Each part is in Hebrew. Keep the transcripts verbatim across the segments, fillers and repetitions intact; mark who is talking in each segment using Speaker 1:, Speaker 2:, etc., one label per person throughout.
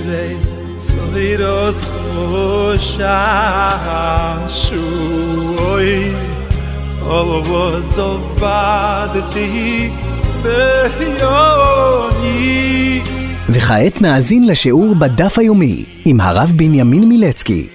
Speaker 1: zwei soll das Schuhe aber was so wartet ביוני.
Speaker 2: וכעת נאזין לשיעור בדף היומי עם הרב בנימין מילצקי.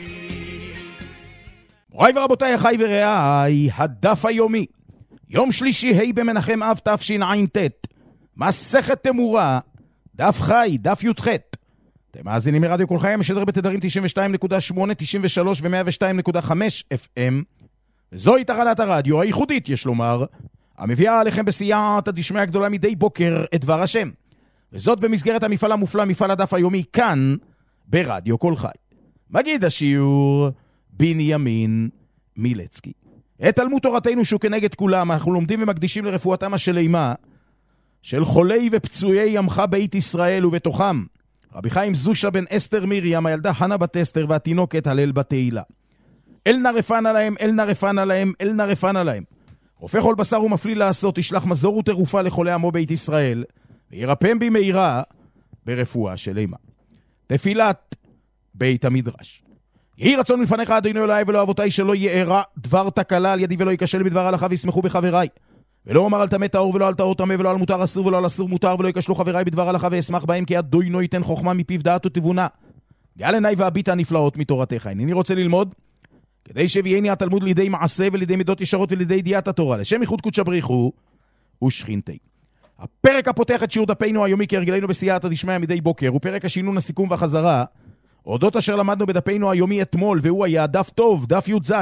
Speaker 3: מוריי ורבותיי, אחי ורעיי, הדף היומי, יום שלישי ה' במנחם אב תשע"ט, מסכת תמורה, דף חי, דף י"ח. אתם מאזינים מרדיו כל חי, משדר בתדרים תשעים ושתיים נקודה שמונה, תשעים ושלוש ו-מאה ושתיים נקודה חמש אף אם, וזוהי תחנת הרדיו הייחודית, יש לומר, המביאה עליכם בסייעתא דשמיא הגדולה מדי בוקר את דבר השם, וזאת במסגרת המפעל המופלא, מפעל הדף היומי, כאן ברדיו כל חי. מגיד השיעור בנימין מילצקי. את תלמוד תורתנו שהוא כנגד כולם, אנחנו לומדים ומקדישים לרפואתם השלימה של חולי ופצועי עמך בית ישראל, ובתוכם רבי חיים זושה בן אסתר מרים, הילדה חנה בת אסתר, והתינוקת הלל בת תהילה. אל נא רפנה להם, אל נא רפנה להם, אל נא רפנה להם. רופא כל בשר ומפליא לעשות, ישלח מזור ותרופה לחולי עמו בית ישראל, וירפם במהרה ברפואה שלמה. תפילת בית המדרש. יהי רצון מלפניך אדוני אלוהי ולא אבותיי, שלא יארע דבר תקלה על ידי ולא ייכשל בדבר הלכה, וישמחו בחבריי. ולא אומר על טמא טהור ולא על טהור טמא, ולא על מותר אסור ולא על אסור מותר, ולא ייכשלו חבריי בדבר הלכה, ואשמח בהם, כי אדוני ייתן חוכמה מפיו דעת ותבונה. גאל עיניי והביטה הנפלאות מתורתך. אני רוצה ללמוד כדי שביאני התלמוד לידי מעשה ולידי מידות ישרות ולידי ידיעת התורה, לשם ייחוד קודש בריחו ושכינתי. הפרק הפותח את שיעור דפנו היומי כהרגלנו בסייעתא דשמיא מדי בוקר, הוא פרק השינון, הסיכום והחזרה, אודות אשר למדנו בדפנו היומי אתמול, והוא היה דף טוב, דף י"ז,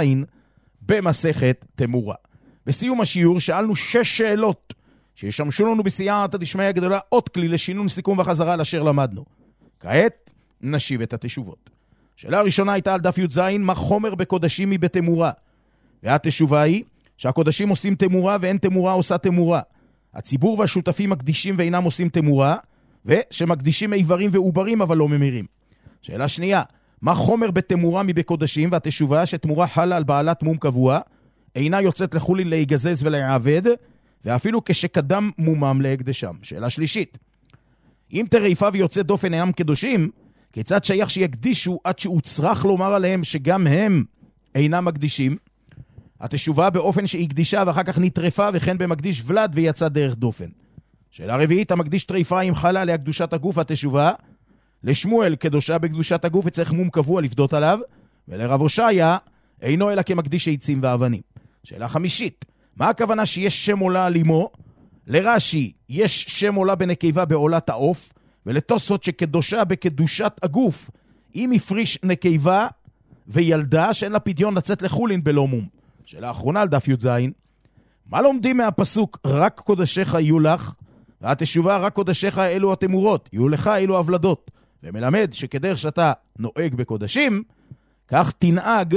Speaker 3: במסכת תמורה. בסיום השיעור שאלנו שש שאלות שישמשו לנו בסייעתא דשמיא הגדולה עוד כלי לשינון, סיכום וחזרה לאשר למדנו. כעת נשיב את התשובות. שאלה הראשונה הייתה על דף י"ז, מה חומר בקודשים מבתמורה? והתשובה היא שהקודשים עושים תמורה ואין תמורה עושה תמורה. הציבור והשותפים מקדישים ואינם עושים תמורה, ושמקדישים איברים ועוברים אבל לא ממירים. שאלה שנייה, מה חומר בתמורה מבקודשים? והתשובה שתמורה חלה על בעלת מום קבוע, אינה יוצאת לחולין להיגזז ולהעבד, ואפילו כשקדם מומם להקדשם. שאלה שלישית, אם תרעיפה ויוצא דופן אינם קדושים, כיצד שייך שיקדישו עד שהוא צריך לומר עליהם שגם הם אינם מקדישים? התשובה באופן שהיא קדישה ואחר כך נטרפה, וכן במקדיש ולד ויצא דרך דופן. שאלה רביעית, המקדיש טריפה אם חלה עליה קדושת הגוף, התשובה לשמואל קדושה בקדושת הגוף וצריך מום קבוע לפדות עליו, ולרב הושעיה אינו אלא כמקדיש עצים ואבנים. שאלה חמישית, מה הכוונה שיש שם עולה על אמו? לרש"י יש שם עולה בנקבה בעולת העוף, ולתוספות שקדושה בקדושת הגוף אם הפריש נקבה וילדה שאין לה פדיון לצאת לחולין בלא מום. שאלה אחרונה על דף י"ז, מה לומדים מהפסוק רק קודשיך יהיו לך? והתשובה רק קודשיך אלו התמורות, יהיו לך אלו הבלדות, ומלמד שכדרך שאתה נוהג בקודשים כך תנהג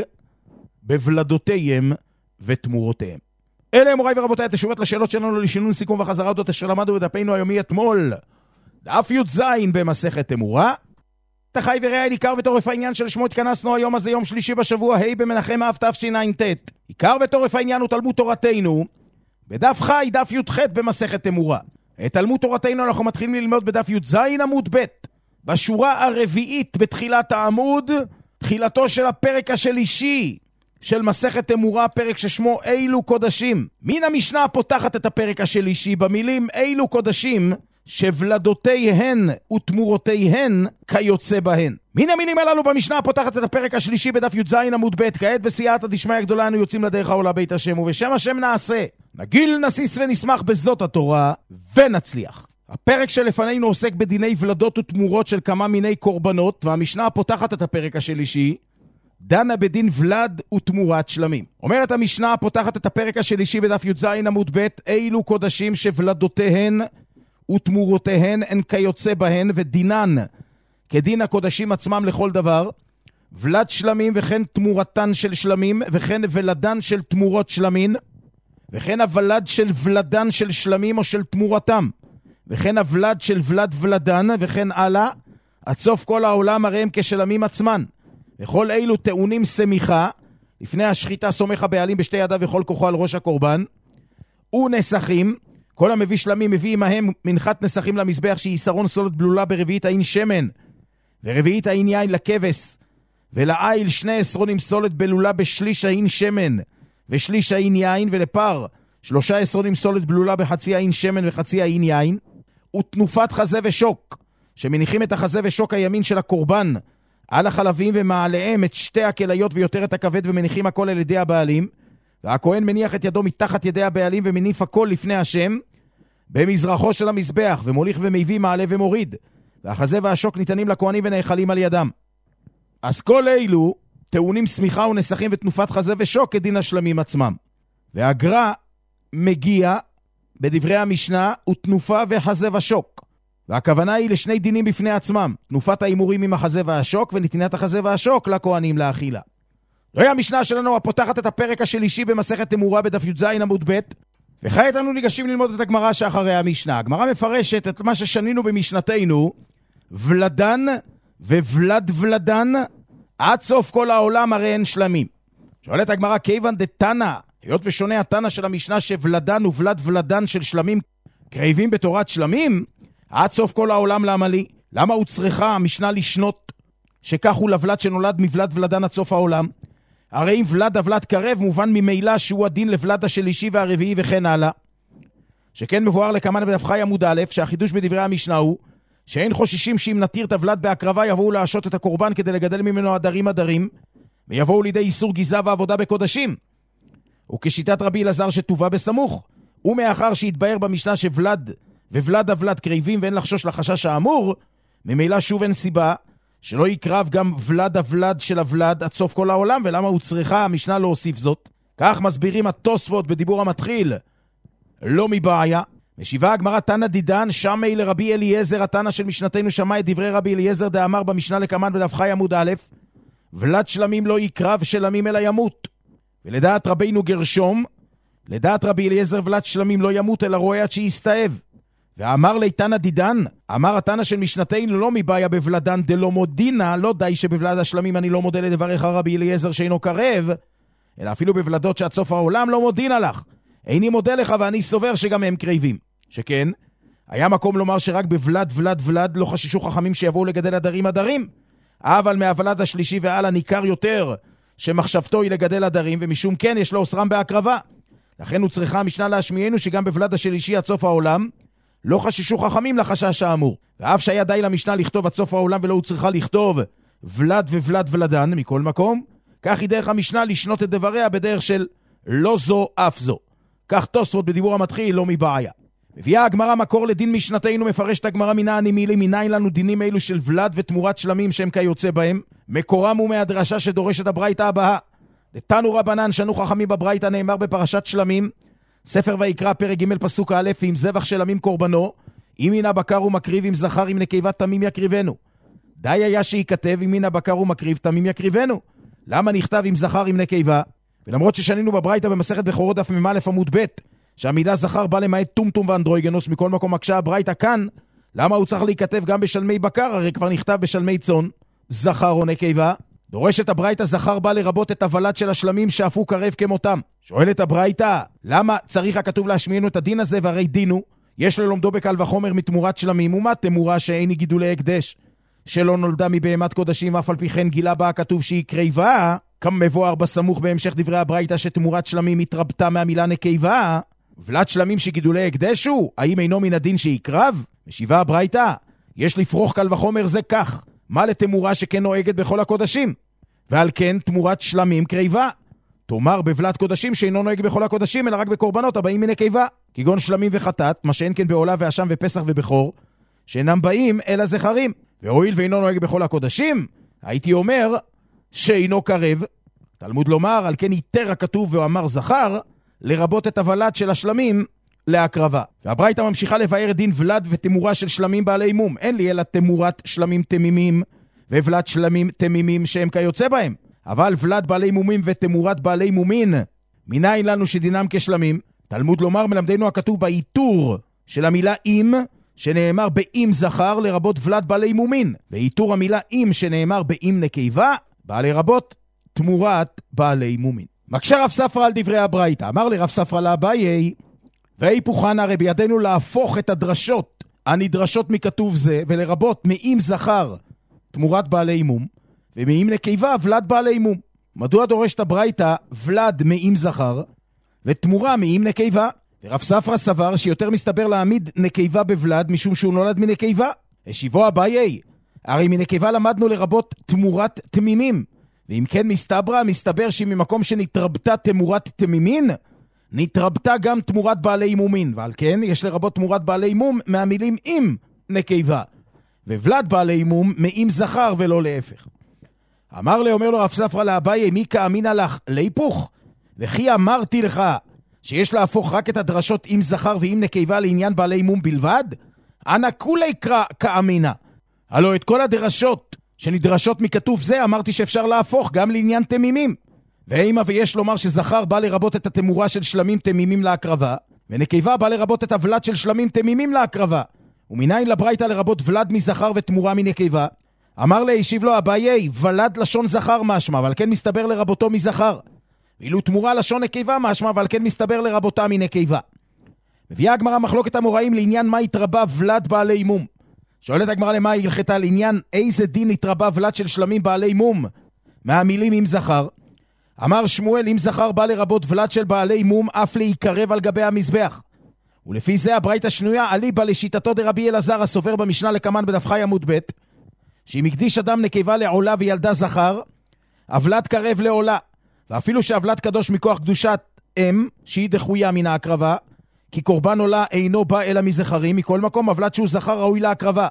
Speaker 3: בבלדותיהם ותמורותיהם. אלה מוריי ורבותיי התשובות לשאלות שלנו לשינון, סיכום וחזרה אודות אשר למדנו בדפנו היומי אתמול, דף י"ז במסכת תמורה. תחי ורעי, עיקר ותורף העניין של שמו התכנסנו היום הזה, יום שלישי בשבוע ה' במנחם אב תשע"ט. עיקר ותורף העניין הוא תלמוד תורתנו בדף חי, דף י"ח במסכת תמורה. את תלמוד תורתנו אנחנו מתחילים ללמוד בדף י"ז עמוד ב', בשורה הרביעית בתחילת העמוד, תחילתו של הפרק השלישי של מסכת תמורה, פרק ששמו אילו קודשים. מן המשנה פותחת את הפרק השלישי במילים אילו קודשים שבלדותיהן ותמורותיהן כיוצא בהן. מן המילים הללו במשנה פותחת את הפרק השלישי בדף י"ז עמוד ב'. כעת בסייעתא דשמיא הגדולה אנו יוצאים לדרך העולה בית השם, ובשם השם נעשה, נגיל נסיס ונשמח בזאת התורה ונצליח. הפרק שלפנינו עוסק בדיני ולדות ותמורות של כמה מיני קורבנות, והמשנה פותחת את הפרק השלישי דנה בדין ולד ותמורת שלמים. אומרת המשנה פותחת את הפרק השלישי בדף י"ז עמוד ב', אילו קודשים שבלדותיהן ותמורותיהן הן כיוצא בהן, ודינן כדין הקודשים עצמם לכל דבר, ולד שלמים וכן תמורתן של שלמים, וכן ולדן של תמורות שלמין, וכן הוולד של ולדן של שלמים או של תמורתם, וכן הוולד של ולד ולדן, וכן הלאה, עד סוף כל העולם הרי הם כשלמים עצמן. וכל אילו טעונים סמיכה, לפני השחיטה סומך הבעלים בשתי ידיו וכל כוחו על ראש הקורבן, ונסחים, כל המביא שלמים מביא עמהם מנחת נסחים למזבח, שהיא יסרון סולת בלולה ברביעית האין שמן, ורביעית האין יין לכבש, ולעיל שני עשרונים סולת בלולה בשליש האין שמן, ושליש האין יין, ולפר שלושה עשרונים סולת בלולה בחצי האין שמן וחצי האין יין, ותנופת חזה ושוק, שמניחים את החזה ושוק הימין של הקורבן על החלבים ומעליהם את שתי הכליות ויותר את הכבד ומניחים הכל על ידי הבעלים, והכהן מניח את ידו מתחת ידי הבעלים ומניף הכל לפני השם במזרחו של המזבח, ומוליך ומביא מעלה ומוריד, והחזה והשוק ניתנים לכהנים ונאכלים על ידם. אז כל אלו טעונים סמיכה ונסחים ותנופת חזה ושוק כדין השלמים עצמם. והגר"א מגיע בדברי המשנה ותנופה וחזה ושוק, והכוונה היא לשני דינים בפני עצמם, תנופת האימורים עם החזה והשוק ונתינת החזה והשוק לכהנים לאכילה. זוהי המשנה שלנו הפותחת את הפרק השלישי במסכת תמורה בדף י"ז עמוד ב', וכעת אנו ניגשים ללמוד את הגמרא שאחרי המשנה. הגמרא מפרשת את מה ששנינו במשנתנו, ולדן וולד ולדן עד סוף כל העולם הרי אין שלמים. שואלת הגמרא, כיוון דתנא, היות ושונה התנא של המשנה שוולדן וולד ולדן של שלמים קרבים בתורת שלמים, עד סוף כל העולם למה לי? למה הוא צריכה המשנה לשנות שכך הוא לבלד שנולד מבלד ולדן עד סוף העולם? הרי אם ולד הוולד קרב מובן ממילא שהוא הדין לבלד השלישי והרביעי וכן הלאה. שכן מבואר לכמן בדף חי עמוד א', שהחידוש בדברי המשנה הוא שאין חוששים שאם נתיר את הוולד בהקרבה יבואו להשעות את הקורבן כדי לגדל ממנו עדרים עדרים, ויבואו לידי איסור גיזה ועבודה בקודשים. וכשיטת רבי אלעזר שטובה בסמוך, ומאחר שהתבהר במשנה שוולד וולד הוולד קרבים ואין לחשוש לחשש האמור, ממילא שוב אין סיבה שלא יקרב גם ולד הוולד של הוולד עד סוף כל העולם, ולמה הוא צריכה המשנה להוסיף זאת? כך מסבירים התוספות בדיבור המתחיל, לא מבעיה. משיבה הגמרא, תנא דידן שמי לרבי אליעזר, התנא של משנתנו שמע את דברי רבי אליעזר דאמר במשנה לכמן בדף חי עמוד א', ולד שלמים לא יקרב שלמים אלא ימות. ולדעת רבינו גרשום, לדעת רבי אליעזר ולד שלמים לא ימות אלא רואה עד שיסתאב. ואמר לי תנא דידן, אמר התנא של משנתנו לא מבעיה בוולדן דלא מודינה, לא די שבוולד השלמים אני לא מודה לדבריך רבי אליעזר שאינו קרב, אלא אפילו בוולדות שעד סוף העולם לא מודינה לך. איני מודה לך ואני סובר שגם הם קרבים. שכן, היה מקום לומר שרק בוולד ולד ולד לא חששו חכמים שיבואו לגדל עדרים עדרים, אבל מהוולד השלישי ועלה ניכר יותר שמחשבתו היא לגדל עדרים, ומשום כן יש לו אוסרם בהקרבה. לכן הוא צריכה המשנה להשמיענו שגם בוולד השלישי עד סוף העולם לא חששו חכמים לחשש האמור. ואף שהיה די למשנה לכתוב עד סוף העולם ולא הוא צריכה לכתוב ולד וולד ולדן מכל מקום, כך היא דרך המשנה לשנות את דבריה בדרך של לא זו אף זו. כך תוספות בדיבור המתחיל לא מבעיה. מביאה הגמרא מקור לדין משנתנו, מפרשת הגמרא מנעני מילי, מניין לנו דינים אלו של ולד ותמורת שלמים שהם כיוצא בהם. מקורם הוא מהדרשה שדורשת הברייתא הבאה. דתנו רבנן שנו חכמים בברייתא, נאמר בפרשת שלמים, ספר ויקרא פרק ג' פסוק א', עם זבח של עמים קורבנו, אם מן הבקר ומקריב, עם זכר עם נקבה תמים יקריבנו. די היה שיכתב אם מן הבקר ומקריב תמים יקריבנו. למה נכתב עם זכר עם נקבה? ולמרות ששנינו בברייתא במסכת בכורות דף מ"א עמוד ב', שהמילה זכר בא למעט טומטום ואנדרוגינוס, מכל מקום מקשה הברייתא כאן, למה הוא צריך להיכתב גם בשלמי בקר? הרי כבר נכתב בשלמי צאן, זכר או נקבה. דורשת הברייתא זכר בא לרבות את הוולד של השלמים שאפו קרב כמותם. שואלת הברייתא, למה צריך הכתוב להשמיענו את הדין הזה? והרי דינו, יש ללומדו בקל וחומר מתמורת שלמים, ומה תמורה שאיני גידולי הקדש, שלא נולדה מבהמת קודשים, אף על פי כן גילה בה הכתוב שהיא קריבה, כמבואר בסמוך בהמשך דברי הברייתא שתמורת שלמים התרבתה מהמילה נקבה. ולד שלמים שגידולי הקדש הוא, האם אינו מן הדין שיקרב? משיבה הברייתא, יש לפרוח קל וחומר זה כך, מה לתמורה שכן נוהגת בכל הקודשים? ועל כן תמורת שלמים קריבה. תאמר בבלד קודשים שאינו נוהג בכל הקודשים, אלא רק בקורבנות הבאים מנקבה, כגון שלמים וחטאת, מה שאין כן בעולה ואשם ופסח ובכור, שאינם באים אלא זכרים. והואיל ואינו נוהג בכל הקודשים, הייתי אומר שאינו קרב. תלמוד לומר, על כן יתר הכתוב ואמר זכר, לרבות את הוולד של השלמים להקרבה. והברייתא ממשיכה לבאר דין ולד ותמורה של שלמים בעלי מום. אין לי אלא תמורת שלמים תמימים וולד שלמים תמימים שהם כיוצא בהם. אבל ולד בעלי מומים ותמורת בעלי מומין, מניין לנו שדינם כשלמים? תלמוד לומר, מלמדנו הכתוב באיתור של המילה אם, שנאמר באם זכר, לרבות ולד בעלי מומין. ואיתור המילה אם שנאמר באם נקבה, בא לרבות תמורת בעלי מומין. מקשה רב ספרא על דברי הברייתא, אמר לרב ספרא לאביי, והיפוכן, הרי בידינו להפוך את הדרשות הנדרשות מכתוב זה, ולרבות מאם זכר תמורת בעלי מום, ומאם נקבה ולד בעלי מום. מדוע דורשת הברייתא ולד מאם זכר, ותמורה מאם נקבה? ורב ספרא סבר שיותר מסתבר להעמיד נקבה בוולד משום שהוא נולד מנקבה. השיבו אביי, הרי מנקבה למדנו לרבות תמורת תמימים, ואם כן מסתברא, מסתבר שממקום שנתרבתה תמורת תמימין, נתרבתה גם תמורת בעלי מומין, ועל כן יש לרבות תמורת בעלי מום מהמילים עם נקבה, וולד בעלי מום מאם זכר ולא להפך. אמר לי, אומר לו רב ספרא לאביי, מי כאמינא לך להיפוך? וכי אמרתי לך שיש להפוך רק את הדרשות עם זכר ועם נקבה לעניין בעלי מום בלבד? אנא כולי קרא כאמינא. הלא את כל הדרשות שנדרשות מכתוב זה אמרתי שאפשר להפוך גם לעניין תמימים. ואימה ויש לומר שזכר בא לרבות את התמורה של שלמים תמימים להקרבה, ונקבה בא לרבות את הוולד של שלמים תמימים להקרבה. ומניין לברייתא לרבות ולד מזכר ותמורה מנקבה? אמר לי, השיב לו אביי, ולד לשון זכר משמע, אבל כן מסתבר לרבותו מזכר. ואילו תמורה לשון נקבה משמע, אבל כן מסתבר לרבותה מנקבה. מביאה הגמרא מחלוקת המוראים לעניין מה התרבה ולד בעלי מום. שואלת הגמרא למה היא הלכתה, לעניין איזה דין התרבה ולד של שלמים בעלי מום מהמילים עם זכר. אמר שמואל, אם זכר בא לרבות ולד של בעלי מום אף להיקרב על גבי המזבח. ולפי זה הברייתא שנויה אליבא לשיטתו דרבי אלעזר הסובר במשנה לקמן בדף חי עמוד ב', שאם הקדיש אדם נקבה לעולה וילדה זכר, הוולד קרב לעולה, ואפילו שהוולד קדוש מכוח קדושת אם, שהיא דחויה מן ההקרבה, כי קורבן עולה אינו בא אלא מזכרים, מכל מקום הוולד שהוא זכר ראוי להקרבה.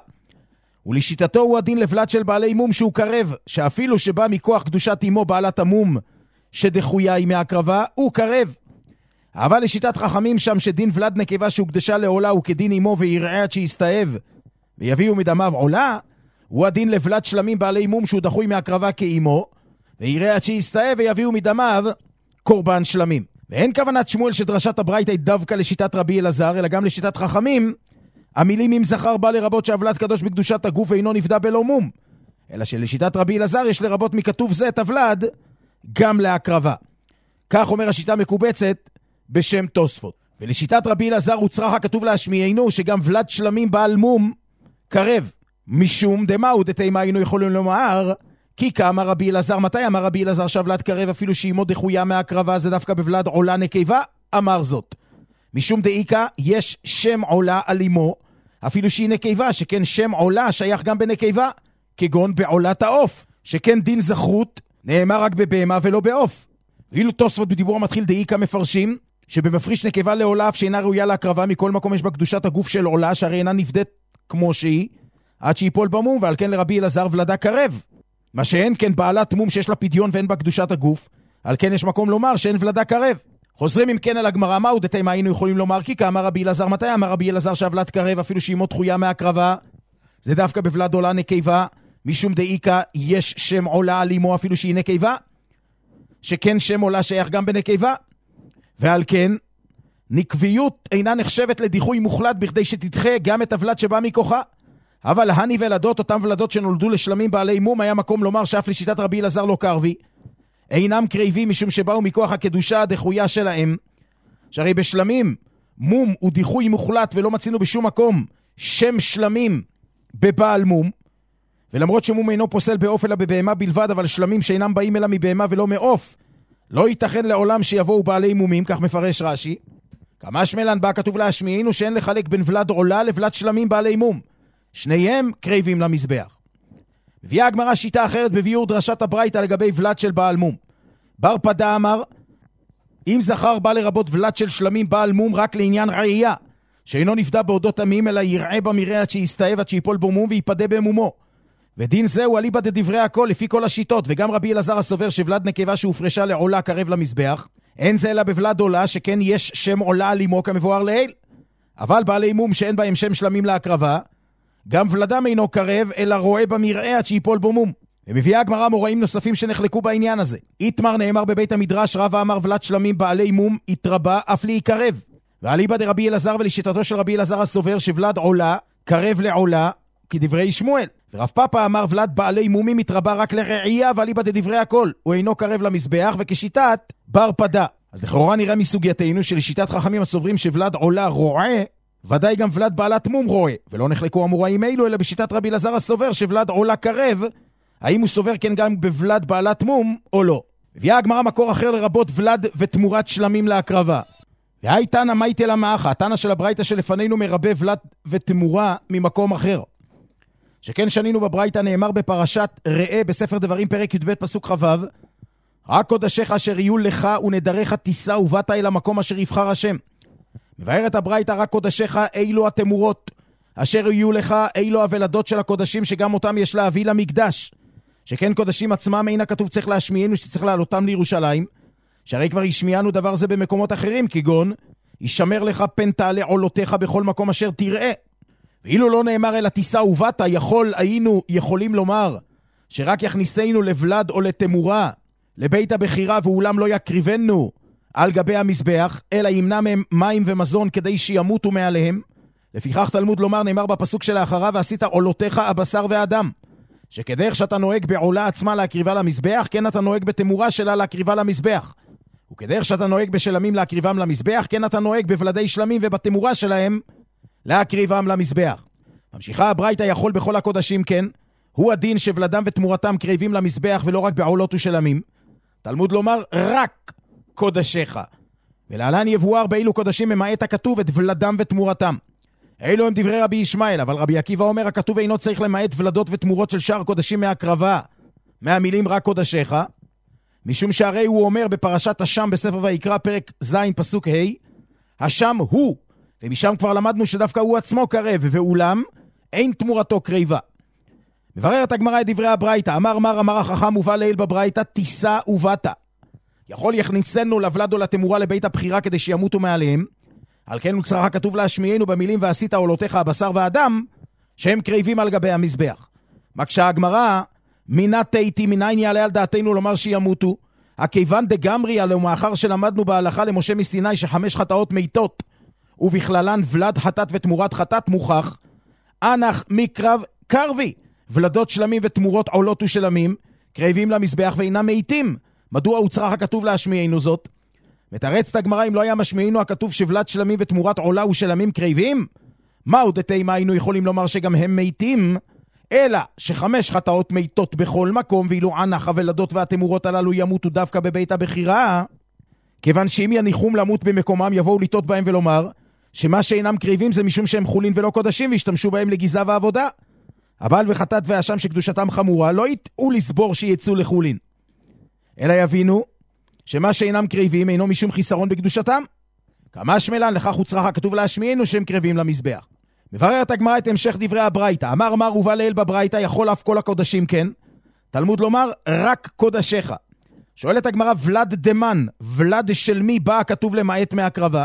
Speaker 3: ולשיטתו הוא הדין לבלד של בעלי מום שהוא קרב, שאפילו שבא מכוח קדושת אמו בעלת המום שדחויה היא מהקרבה, הוא קרב. אבל לשיטת חכמים שם שדין ולד נקבה שהוקדשה לעולה הוא כדין אמו ויראה עד שיסתאב ויביאו מדמיו עולה, הוא הדין לבלד שלמים בעלי מום שהוא דחוי מהקרבה כאמו, ויראה עד שיסתאב ויביאו מדמיו קורבן שלמים. ואין כוונת שמואל שדרשת הברייתא היא דווקא לשיטת רבי אלעזר, אלא גם לשיטת חכמים, המילים אם זכר בא לרבות שהוולד קדוש בקדושת הגוף ואינו נפדה בלא מום, אלא שלשיטת רבי אלעזר יש לרבות מכתוב זה את הוולד גם להקרבה. כך אומר השיטה מקובצת בשם תוספות. ולשיטת רבי אלעזר הוצרך הכתוב להשמיענו שגם ולד שלמים בעל מום קרב, משום דמהו דתימה היינו יכולים לומר, כי כאמר רבי אלעזר, מתי אמר רבי אלעזר שהוולד קרב אפילו שאימו דחויה מהקרבה זה דווקא בוולד עולה נקבה? אמר זאת משום דאיקה יש שם עולה על אמו אפילו שהיא נקבה, שכן שם עולה שייך גם בנקבה, כגון בעולת העוף, שכן דין זכרות נאמר רק בבהמה ולא בעוף. ואילו תוספות בדיבור המתחיל דאיקה מפרשים שבמפריש נקבה לעולה אף שאינה ראויה להקרבה, מכל מקום יש בקדושת הגוף של עולה שהרי אינה נפדית כמו שהיא עד שיפול במום, ועל כן לרבי אלעזר ולדה קרב, מה שאין כן בעלת מום שיש לה פדיון ואין בה קדושת הגוף, על כן יש מקום לומר שאין ולדה קרב. חוזרים אם כן על הגמרא, מהו דתימה היינו יכולים לומר, כי כאמר רבי אלעזר, מתי אמר רבי אלעזר שהוולד קרב אפילו שאימו דחויה מהקרבה? זה דווקא בוולד עולה נקבה, משום דאיקה יש שם עולה על אמו אפילו שהיא נקבה, שכן שם עולה שייך גם בנקבה, ועל כן נקביות אינה נחשבת לדיחוי מוחלט בכדי שתדחה גם את הוולד שבא מכוחה. אבל הני ולדות, אותם ולדות שנולדו לשלמים בעלי מום, היה מקום לומר שאף לשיטת רבי אלעזר לא קרבי, אינם קרבים משום שבאו מכוח הקדושה הדחויה שלהם, שהרי בשלמים מום הוא דיחוי מוחלט ולא מצינו בשום מקום שם שלמים בבעל מום, ולמרות שמום אינו פוסל בעוף אלא בבהמה בלבד, אבל שלמים שאינם באים אלא מבהמה ולא מעוף לא ייתכן לעולם שיבואו בעלי מומים, כך מפרש רש"י. כמה שמלן בא כתוב להשמיענו שאין לחלק בין ולד עולה לולד שלמים בעלי מום, שניהם קרבים למזבח. מביאה הגמרא שיטה אחרת בביאור דרשת הברייתא לגבי ולד של בעל מום. בר פדה אמר, אם זכר בא לרבות ולד של שלמים בעל מום רק לעניין ראייה, שאינו נפדה בעודות עמים אלא יראה במראה עד שיסתאב עד שיפול בו מום ויפדה במומו. ודין זה הוא אליבא דדברי הכל לפי כל השיטות, וגם רבי אלעזר הסובר שוולד נקבה שהופרשה לעולה קרב למזבח, אין זה אלא בוולד עולה, שכן יש שם עולה על אמו כמבואר לעיל. אבל בעלי מום שאין בהם שם שלמים להקרבה, גם ולדם אינו קרב, אלא רואה במראה עד שיפול בו מום. ומביאה הגמרא מוראים נוספים שנחלקו בעניין הזה. איתמר נאמר בבית המדרש, רבא אמר ולד שלמים בעלי מום התרבה אף להיקרב. ואליבא דרבי אלעזר ולשיטתו של רבי אלעזר הסובר שוולד עולה קרב לעולה כדברי שמואל. ורב פאפא אמר ולד בעלי מומים התרבה רק לרעייה, ואליבא דדברי הכל הוא אינו קרב למזבח, וכשיטת בר פדה. אז לכאורה נראה מסוגייתנו שלשיטת חכמים הסוברים שוולד עולה רועה ודאי גם ולד בעלת מום רואה, ולא נחלקו אמוראים אלו, אלא בשיטת רבי אלעזר הסובר שוולד עולה קרב, האם הוא סובר כן גם בוולד בעלת מום או לא. הביאה הגמרא מקור אחר לרבות ולד ותמורת שלמים להקרבה. והי תנא מייטי למאחה, התנא של הברייתא שלפנינו מרבה ולד ותמורה ממקום אחר. שכן שנינו בברייתא נאמר בפרשת ראה בספר דברים פרק י"ב פסוק חבב, רק קודשך אשר יהיו לך ונדריך תישא ובאת אל המקום אשר יבחר השם. מבארת הברייתא רק קודשך אילו התמורות, אשר יהיו לך אילו הוולדות של הקודשים שגם אותם יש להביא למקדש. שכן קודשים עצמם אין הכתוב צריך להשמיענו שצריך לעלותם לירושלים, שהרי כבר השמיענו דבר זה במקומות אחרים, כגון ישמר לך פן תעלה עולותיך בכל מקום אשר תראה. ואילו לא נאמר אלא תישא ובאת, יכול היינו יכולים לומר שרק יכניסנו לבלד או לתמורה לבית הבחירה ואולם לא יקריבנו על גבי המזבח, אלא ימנע מהם מים ומזון כדי שימותו מעליהם. לפיכך תלמוד לומר נאמר בפסוק שלאחריו ועשית עולותיך הבשר והדם, שכדרך שאתה נוהג בעולה עצמה להקריבה למזבח, כן אתה נוהג בתמורה שלה להקריבה למזבח. וכדרך שאתה נוהג בשלמים להקריבם למזבח, כן אתה נוהג בבלדי שלמים ובתמורה שלהם להקריבם למזבח. ממשיכה הברייתא יכול בכל הקודשים כן, הוא הדין שבלדם ותמורתם קריבים למזבח ולא רק בעולות ושלמים. תלמוד לומר רק קודשך. ולהלן יבואר באילו קודשים ממעט הכתוב את ולדם ותמורתם. אלו הם דברי רבי ישמעאל, אבל רבי עקיבא אומר הכתוב אינו צריך למעט ולדות ותמורות של שאר קודשים מהקרבה, מהמילים רק קודשך, משום שהרי הוא אומר בפרשת השם בספר ויקרא פרק ז' פסוק ה', השם הוא, ומשם כבר למדנו שדווקא הוא עצמו קרב, ואולם אין תמורתו קריבה. מבררת הגמרא את דברי הברייתא, אמר מר אמר החכם ובא לעיל בברייתא, תישא ובאת. יכול יכניסנו לבלד או לתמורה לבית הבחירה כדי שימותו מעליהם, על כן הוא צריך כתוב להשמיענו במילים ועשית עולותיך הבשר והדם, שהם קריבים על גבי המזבח. מקשה הגמרא, מינה תיתי, מניין יעלה על דעתנו לומר שימותו, הכיוון דגמרי עליו מאחר שלמדנו בהלכה למשה מסיני שחמש חטאות מיתות, ובכללן ולד חטאת ותמורת חטאת מוכח, אנח מקרב קרבי, ולדות שלמים ותמורות עולות ושלמים, קריבים למזבח ואינם מיתים. מדוע הוא צריך הכתוב להשמיענו זאת? מתרצת הגמרא אם לא היה משמיענו הכתוב שבלד שלמים ותמורת עולה ושלמים קריבים? מהו דתימה היינו יכולים לומר שגם הם מיתים? אלא שחמש חטאות מיתות בכל מקום, ואילו ענך הוולדות והתמורות הללו ימותו דווקא בבית הבחירה, כיוון שאם יניחום למות במקומם יבואו לטעות בהם ולומר שמה שאינם קריבים זה משום שהם חולין ולא קודשים והשתמשו בהם לגיזה ועבודה. הבעל וחטאת והאשם שקדושתם חמורה לא יטעו לסבור שיצאו לחולין, אלא יבינו שמה שאינם קריבים אינו משום חיסרון בקדושתם. כמה שמלן לכך הוא צריך הכתוב להשמיענו שהם קריבים למזבח. מבררת הגמרא את המשך דברי הברייתא, אמר מר ובא לעיל בברייתא יכול אף כל הקודשים כן, תלמוד לומר רק קודשך. שואלת הגמרא ולד דמן, ולד של מי בא הכתוב למעט מהקרבה?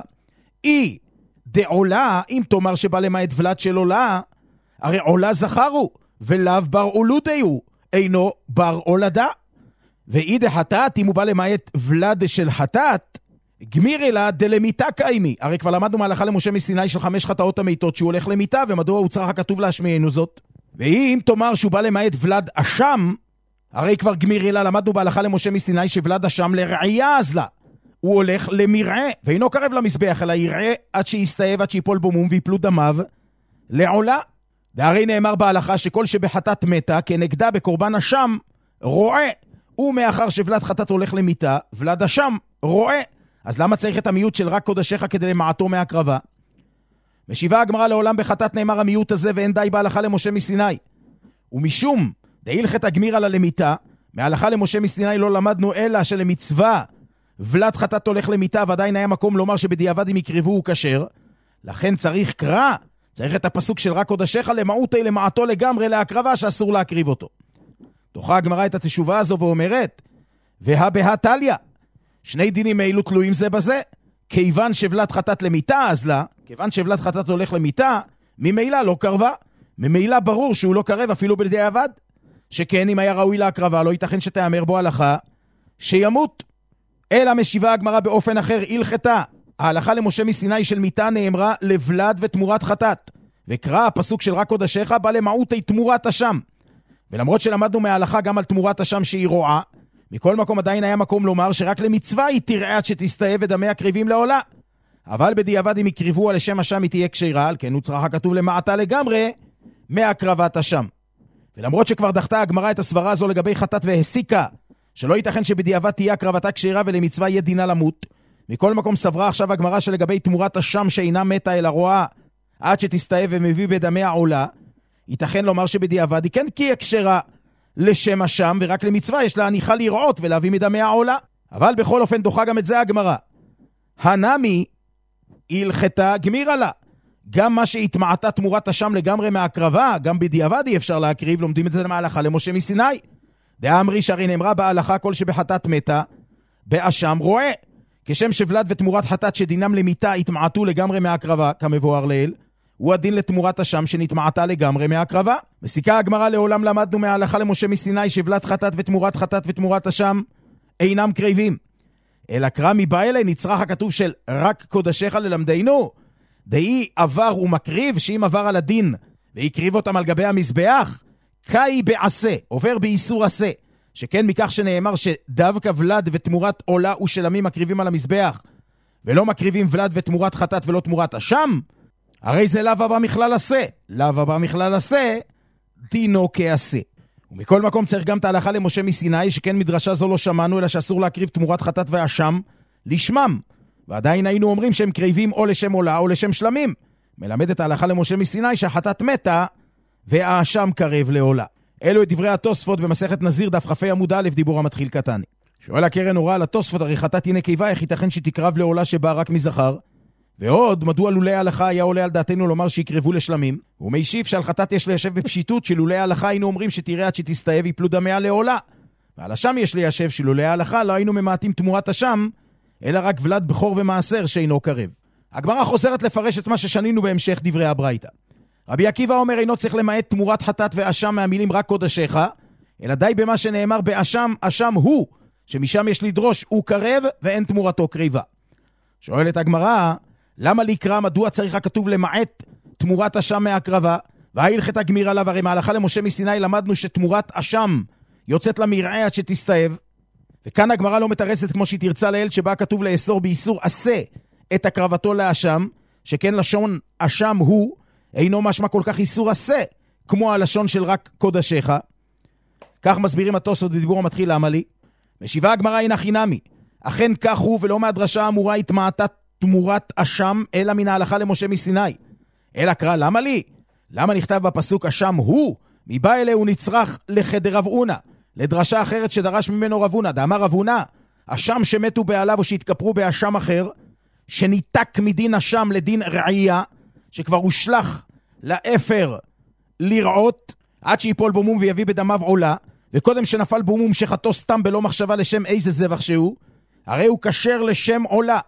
Speaker 3: אי דעולה, אם תאמר שבא למעט ולד של עולה, הרי עולה זכרו ולאו בר עולותיו, אינו בר עולדה. ואי דחטאת, אם הוא בא למעט ולד של חטאת, גמיר אלא דלמיתה קיימי. הרי כבר למדנו מהלכה למשה מסיני של חמש חטאות המיתות שהוא הולך למיתה, ומדוע הוא צריך הכתוב להשמיענו זאת? ואי אם תאמר שהוא בא למעט ולד אשם, הרי כבר גמיר אלא למדנו בהלכה למשה מסיני שוולד אשם לרעייה אז לה. הוא הולך למרעה, ואינו קרב למזבח, אלא ירעה עד שיסתאב, עד שיפול בו מום ויפלו דמיו לעולה. והרי נאמר בהלכה שכל שבחטאת מתה כנגדה בקורבן אשם רועה, ומאחר שוולד חטאת הולך למיתה, ולד אשם רועה. אז למה צריך את המיעוט של רק קודשך כדי למעטו מהקרבה? משיבה הגמרא לעולם בחטאת נאמר המיעוט הזה ואין די בהלכה למשה מסיני. ומשום דהילכת הגמיר על הלמיתה, מהלכה למשה מסיני לא למדנו אלא שלמצווה ולד חטאת הולך למיתה, ועדיין היה מקום לומר שבדיעבד אם יקריבו הוא כשר. לכן צריך קרא, צריך את הפסוק של רק קודשך למעוטי למעטו לגמרי להקרבה שאסור להקריב אותו. דוחה הגמרא את התשובה הזו ואומרת, והבה תליה, שני דינים האלו תלויים זה בזה, כיוון שבלד חטאת למיתה אז לה, כיוון שבלד חטאת הולך למיתה, ממילא לא קרבה, ממילא ברור שהוא לא קרב אפילו בדיעבד, שכן אם היה ראוי להקרבה לא ייתכן שתאמר בו הלכה שימות. אלא משיבה הגמרא באופן אחר הלכתה, ההלכה למשה מסיני של מיתה נאמרה לבלד ותמורת חטאת, וקרא הפסוק של רק קודשך בא למעוטי תמורת אשם. ולמרות שלמדנו מההלכה גם על תמורת אשם שהיא רועה, מכל מקום עדיין היה מקום לומר שרק למצווה היא תראה עד שתסתאב ודמי הקריבים לעולה. אבל בדיעבד אם יקריבו על השם השם היא תהיה כשירה, על כן הוא צריך הכתוב למעטה לגמרי מהקרבת השם. ולמרות שכבר דחתה הגמרא את הסברה הזו לגבי חטאת והסיקה, שלא ייתכן שבדיעבד תהיה הקרבתה כשירה ולמצווה יהיה דינה למות, מכל מקום סברה עכשיו הגמרא שלגבי תמורת השם שאינה מתה אלא רואה עד שתסתאב ומביא בדמי העולה, ייתכן לומר שבדיעבד היא כן תהיה כשירה לשם השם, ורק למצווה יש לה הניחה לראות ולהביא מדמי העולה. אבל בכל אופן דוחה גם את זה הגמרא. הנמי הלכתה גמירה לה. גם מה שהתמעטה תמורת השם לגמרי מהקרבה, גם בדיעבד אי אפשר להקריב, לומדים את זה מההלכה למשה מסיני. דאמרי שהרי נאמרה בהלכה כל שבחטאת מתה, באשם רואה. כשם שבלד ותמורת חטאת שדינם למיתה התמעטו לגמרי מהקרבה, כמבואר לעיל, הוא הדין לתמורת השם שנתמעטה לגמרי מהקרבה. מסיקה הגמרא לעולם למדנו מההלכה למשה מסיני שבלד חטאת ותמורת חטאת ותמורת השם אינם קריבים. אלא קרא מבא אלי נצרך הכתוב של רק קודשך ללמדנו. דאי עבר ומקריב, שאם עבר על הדין ויקריב אותם על גבי המזבח, קאי בעשה, עובר באיסור עשה. שכן מכך שנאמר שדווקא ולד ותמורת עולה ושלמים מקריבים על המזבח, ולא מקריבים ולד ותמורת חטאת ולא תמורת השם, הרי זה לאו הבא מכלל עשה. לאו הבא מכלל עשה, דינו כעשה. ומכל מקום צריך גם את ההלכה למשה מסיני, שכן מדרשה זו לא שמענו, אלא שאסור להקריב תמורת חטאת והשם לשמם. ועדיין היינו אומרים שהם קריבים או לשם עולה או לשם שלמים. מלמד את ההלכה למשה מסיני שהחטאת מתה והשם קרב לעולה. אלו את דברי התוספות במסכת נזיר דף כ"ה עמוד א' דיבור המתחיל קטני. שואל הקרן הורה על התוספות, הרי חטאת היא נקבה, איך ייתכן שתקרב לעולה שבאה רק מזכר? ועוד, מדוע לולי ההלכה היה עולה על דעתנו לומר שיקרבו לשלמים? הוא מיישיב שעל חטאת יש ליישב בפשיטות, שלולי ההלכה היינו אומרים שתראה עד שתסתאב יפלו דמיה לעולה. ועל השם יש ליישב שלולי ההלכה לא היינו ממעטים תמורת השם, אלא רק ולד בכור ומעשר שאינו קרב. הגמרא חוזרת לפרש את מה ששנינו בהמשך דברי הברייתא. רבי עקיבא אומר אינו צריך למעט תמורת חטאת ואשם מהמילים רק קודשך, אלא די במה שנאמר באשם, אשם הוא, שמשם יש לדרוש, הוא קרב ואין תמורתו קריבה. שואלת הגמרא, למה לקרא, מדוע צריך הכתוב למעט תמורת אשם מהקרבה? וההלכת הגמירה לה, הרי מההלכה למשה מסיני למדנו שתמורת אשם יוצאת למרעה עד שתסתאב, וכאן הגמרא לא מתרסת כמו שהיא תרצה לאל, שבה כתוב לאסור באיסור עשה את הקרבתו לאשם, שכן לשון אשם הוא אינו משמע כל כך איסור עשה, כמו הלשון של רק קודשך. כך מסבירים התוספות בדיבור המתחיל למה לי. משיבה הגמרא אינה חינמי. אכן כך הוא, ולא מהדרשה האמורה התמעטה תמורת אשם, אלא מן ההלכה למשה מסיני. אלא קרא למה לי? למה נכתב בפסוק אשם הוא? מבא אלה הוא נצרך לחדר רב אונה. לדרשה אחרת שדרש ממנו רב אונה. דאמר רב אונה, אשם שמתו בעליו או שהתכפרו באשם אחר, שניתק מדין אשם לדין רעייה, שכבר הושלח לאפר לרעות, עד שיפול בו מום ויביא בדמיו עולה, וקודם שנפל בו מום שחטו סתם בלא מחשבה לשם איזה זבח שהוא, הרי הוא כשר לשם עולה,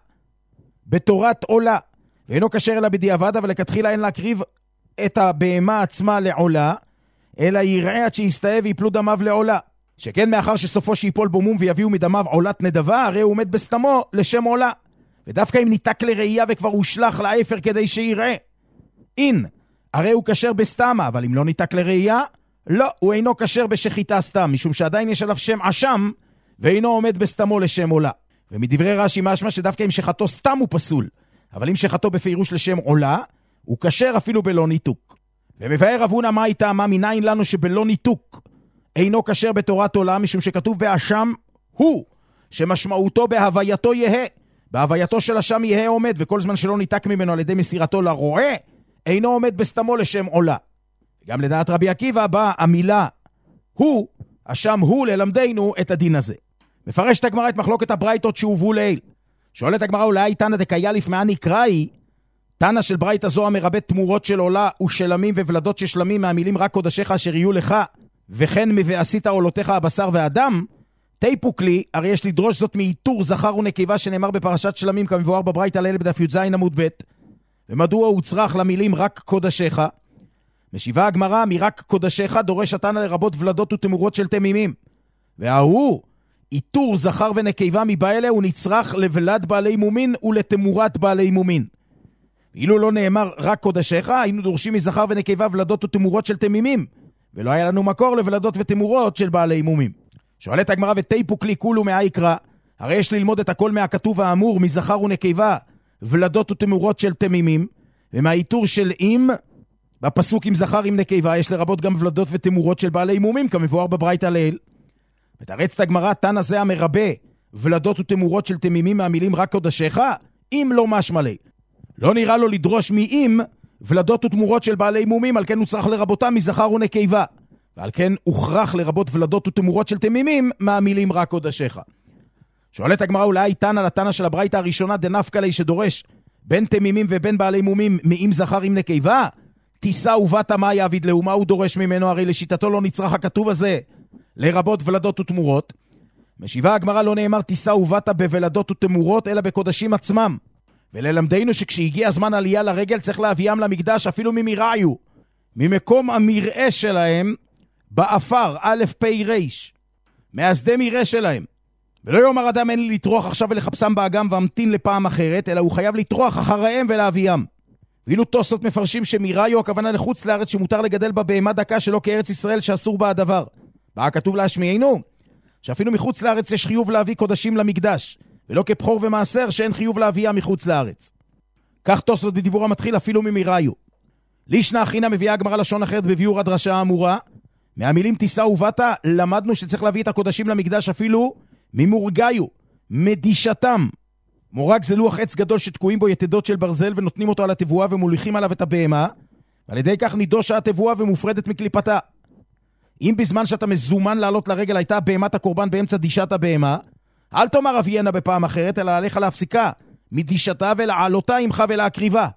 Speaker 3: בתורת עולה, ואינו כשר אלא בדיעבד, אבל לכתחילה אין להקריב את הבהמה עצמה לעולה, אלא יראה עד שיסתאב ויפלו דמיו לעולה. שכן מאחר שסופו שיפול בו מום ויביאו מדמיו עולת נדבה, הרי הוא עומד בסתמו לשם עולה. ודווקא אם ניתק לראייה וכבר הושלח לאפר כדי שיראה, אין, הרי הוא כשר בסתמה, אבל אם לא ניתק לראייה, לא, הוא אינו כשר בשחיטה סתם, משום שעדיין יש עליו שם אשם, ואינו עומד בסתמו לשם עולה. ומדברי רש"י משמע שדווקא אם שחטו סתם הוא פסול, אבל אם שחטו בפירוש לשם עולה, הוא כשר אפילו בלא ניתוק. ומבאר רב הונא מה הייתה, מה מניין לנו שבלא ניתוק אינו כשר בתורת עולה, משום שכתוב באשם הוא, שמשמעותו בהווייתו יהה, בהווייתו של אשם יהה עומד, וכל זמן שלא ניתק ממנו על ידי מסירתו לרועה, אינו עומד בסתמו לשם עולה. גם לדעת רבי עקיבא באה המילה הוא, אשם הוא, ללמדנו את הדין הזה. מפרשת הגמרא את מחלוקת הברייתות שהובאו לעיל. שואלת הגמרא, אולי תנא דקאיאליף מה נקראי? תנא של ברייתא זו המרבה תמורות של עולה ושלמים וולדות ששלמים מהמילים רק קודשך אשר יהיו לך, וכן מבעשית עולותיך הבשר והדם, תיפוק לי, הרי יש לדרוש זאת מאיתור זכר ונקבה שנאמר בפרשת שלמים כמבואר בברייתא לעיל בדף י"ז עמוד ב'. ומדוע הוא צריך למילים רק קודשך? משיבה הגמרא, מרק קודשך דורש התנא לרבות ולדות ותמורות של תמימים. והוא, איתור זכר ונקבה מבעלה, הוא נצרך לוולד בעלי מומין ולתמורת בעלי מומין. אילו לא נאמר רק קודשך, היינו דורשים מזכר ונקבה ולדות ותמורות של תמימים, ולא היה לנו מקור לוולדות ותמורות של בעלי מומים. שואלת הגמרא, ותיפוק לי כולו מהיקרא, הרי יש ללמוד את הכל מהכתוב האמור, מזכר ונקבה, ולדות ותמורות של תמימים, ומהאיתור של אם, בפסוק עם זכר עם נקבה, יש לרבות גם ולדות ותמורות של בעלי מומים, כמבואר בברייתא לעיל. מתרצת הגמרא, תנא זה המרבה, ולדות ותמורות של תמימים מהמילים רק קודשך, אם לא משמע ליה. לא נראה לו לדרוש מאם, ולדות ותמורות של בעלי מומים, על כן הוא צריך לרבותם מזכר ונקבה. ועל כן הוכרח לרבות ולדות ותמורות של תמימים מהמילים רק קודשך. שואלת הגמרא, אולי תנא לתנא של הברייתא הראשונה דנפקא ליה שדורש בין תמימים ובין בעלי מומים מאם זכר עם נקבה? תישא ובאת מה יעביד לו, מה הוא דורש ממנו? הרי לשיטתו לא נצרך הכתוב הזה לרבות ולדות ותמורות. משיבה הגמרא, לא נאמר תישא ובאת בוולדות ותמורות אלא בקודשים עצמם. וללמדנו שכשהגיע הזמן עלייה לרגל צריך להביאם למקדש אפילו ממיראיו, ממקום המראה שלהם באפר, א' פ' ריש, מהשדה מראה שלהם. ולא יאמר אדם אין לי לטרוח עכשיו ולחפשם באגם והמתין לפעם אחרת, אלא הוא חייב לטרוח אחריהם ולהביאם. ואילו תוספות מפרשים שמיראיו הכוונה לחוץ לארץ שמותר לגדל בה בהמה דקה שלא כארץ ישראל שאסור בה הדבר. באה כתוב להשמיענו שאפילו מחוץ לארץ יש חיוב להביא קודשים למקדש, ולא כבחור ומעשר שאין חיוב להביאה מחוץ לארץ. כך תוספות בדיבור המתחיל אפילו ממיראיו. לישנא אחינא מביאה הגמרא לשון אחרת בביאור הדרשה האמורה. מהמילים תישא ובאת למדנו שצריך להביא את הקודשים למקדש אפילו ממורגאיו, מדישתם. מורג זה לוח עץ גדול שתקועים בו יתדות של ברזל ונותנים אותו על התבואה ומוליכים עליו את הבהמה, ועל ידי כך נידושה התבואה ומופרדת מקליפתה. אם בזמן שאתה מזומן לעלות לרגל הייתה בהמת הקורבן באמצע דישת הבהמה, אל תאמר אביינה בפעם אחרת, אלא עליך להפסיקה מדישתה ולעלותה עמך ולהקריבה.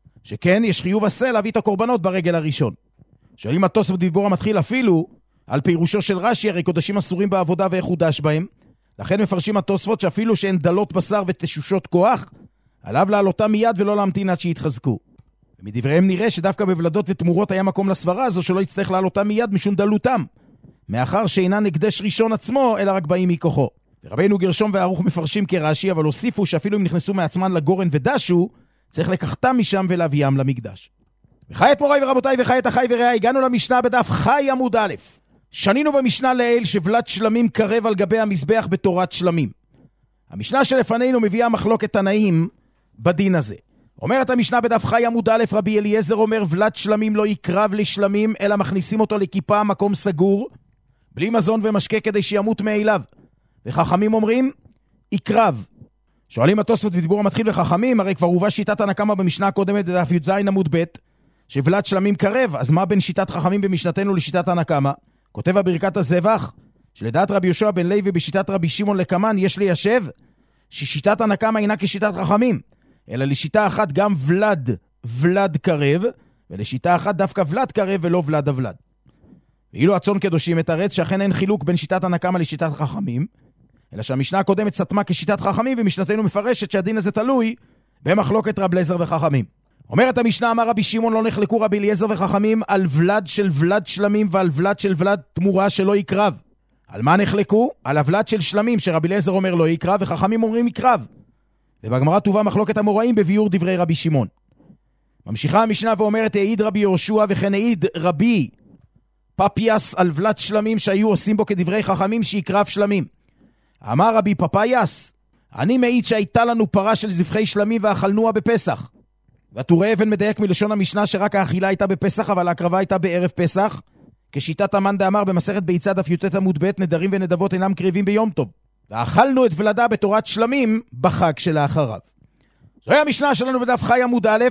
Speaker 3: שכן יש חיוב עשה להביא את הקורבנות ברגל הראשון. שואלים התוספות בדיבור המתחיל אפילו על פירושו של רש"י, הרי קודשים אסורים בעבודה ואיחודש בהם. לכן מפרשים התוספות שאפילו שהן דלות בשר ותשושות כוח, עליו לעלותה מיד ולא להמתין עד שיתחזקו. ומדבריהם נראה שדווקא בבלדות ותמורות היה מקום לסברה הזו שלא יצטרך לעלותה מיד משום דלותם, מאחר שאינן הקדש ראשון עצמו, אלא רק באים מכוחו. ורבינו גרשום וערוך מפרשים כרש"י, אבל הוסיפו שאפילו אם נכנסו מעצמן לגורן ודשו, צריך לקחתם משם ולהביאם למקדש. וחיית מוריי ורבותיי וחיית אחי ורעי, הגענו למשנה בדף חי עמוד א'. שנינו במשנה לעיל שבלת שלמים קרב על גבי המזבח בתורת שלמים. המשנה שלפנינו מביאה מחלוקת תנאים בדין הזה. אומרת המשנה בדף חי עמוד א', רבי אליעזר אומר ולת שלמים לא יקרב לשלמים, אלא מכניסים אותו לכיפה, מקום סגור, בלי מזון ומשקה כדי שימות מאליו. וחכמים אומרים יקרב. שואלים התוספות בדיבור המתחיל וחכמים, הרי כבר הובא שיטת הנקמה במשנה הקודמת בדף י"ז עמוד ב' שבלת שלמים קרב, אז מה בין שיטת חכמים במשנתנו לשיטת הנקמה? כותב הברכת הזבח, שלדעת רבי יהושע בן לוי בשיטת רבי שמעון לקמן יש ליישב, ששיטת הנקמה אינה כשיטת חכמים, אלא לשיטה אחת גם ולד, ולד קרב, ולשיטה אחת דווקא ולד קרב ולא ולד הוולד. ואילו הצאן קדושים מתרץ שאכן אין חילוק בין שיטת הנקמה לשיטת חכמים, אלא שהמשנה הקודמת סתמה כשיטת חכמים, ומשנתנו מפרשת שהדין הזה תלוי במחלוקת רב אליעזר וחכמים. אומרת המשנה, אמר רבי שמעון לא נחלקו רבי אליעזר וחכמים על ולד של ולד שלמים ועל ולד של ולד תמורה שלא יקרב. על מה נחלקו? על הוולד של שלמים שרבי אליעזר אומר לא יקרב וחכמים אומרים יקרב. ובגמרא תובא מחלוקת המוראים בביאור דברי רבי שמעון. ממשיכה המשנה ואומרת העיד רבי יהושע וכן העיד רבי פפיאס על ולד שלמים שהיו עושים בו כדברי חכמים שיקרב שלמים. אמר רבי פפיאס, אני מעיד שהייתה לנו פרה של זבחי שלמים ואכלנוה בפסח. והתורה אבן מדייק מלשון המשנה שרק האכילה הייתה בפסח, אבל ההקרבה הייתה בערב פסח, כשיטת המן דאמר במסכת ביצה דף י"ט עמוד ב' נדרים ונדבות אינם קריבים ביום טוב. ואכלנו את ולדה בתורת שלמים בחג שלאחריו. זוהי המשנה שלנו בדף חי עמוד א',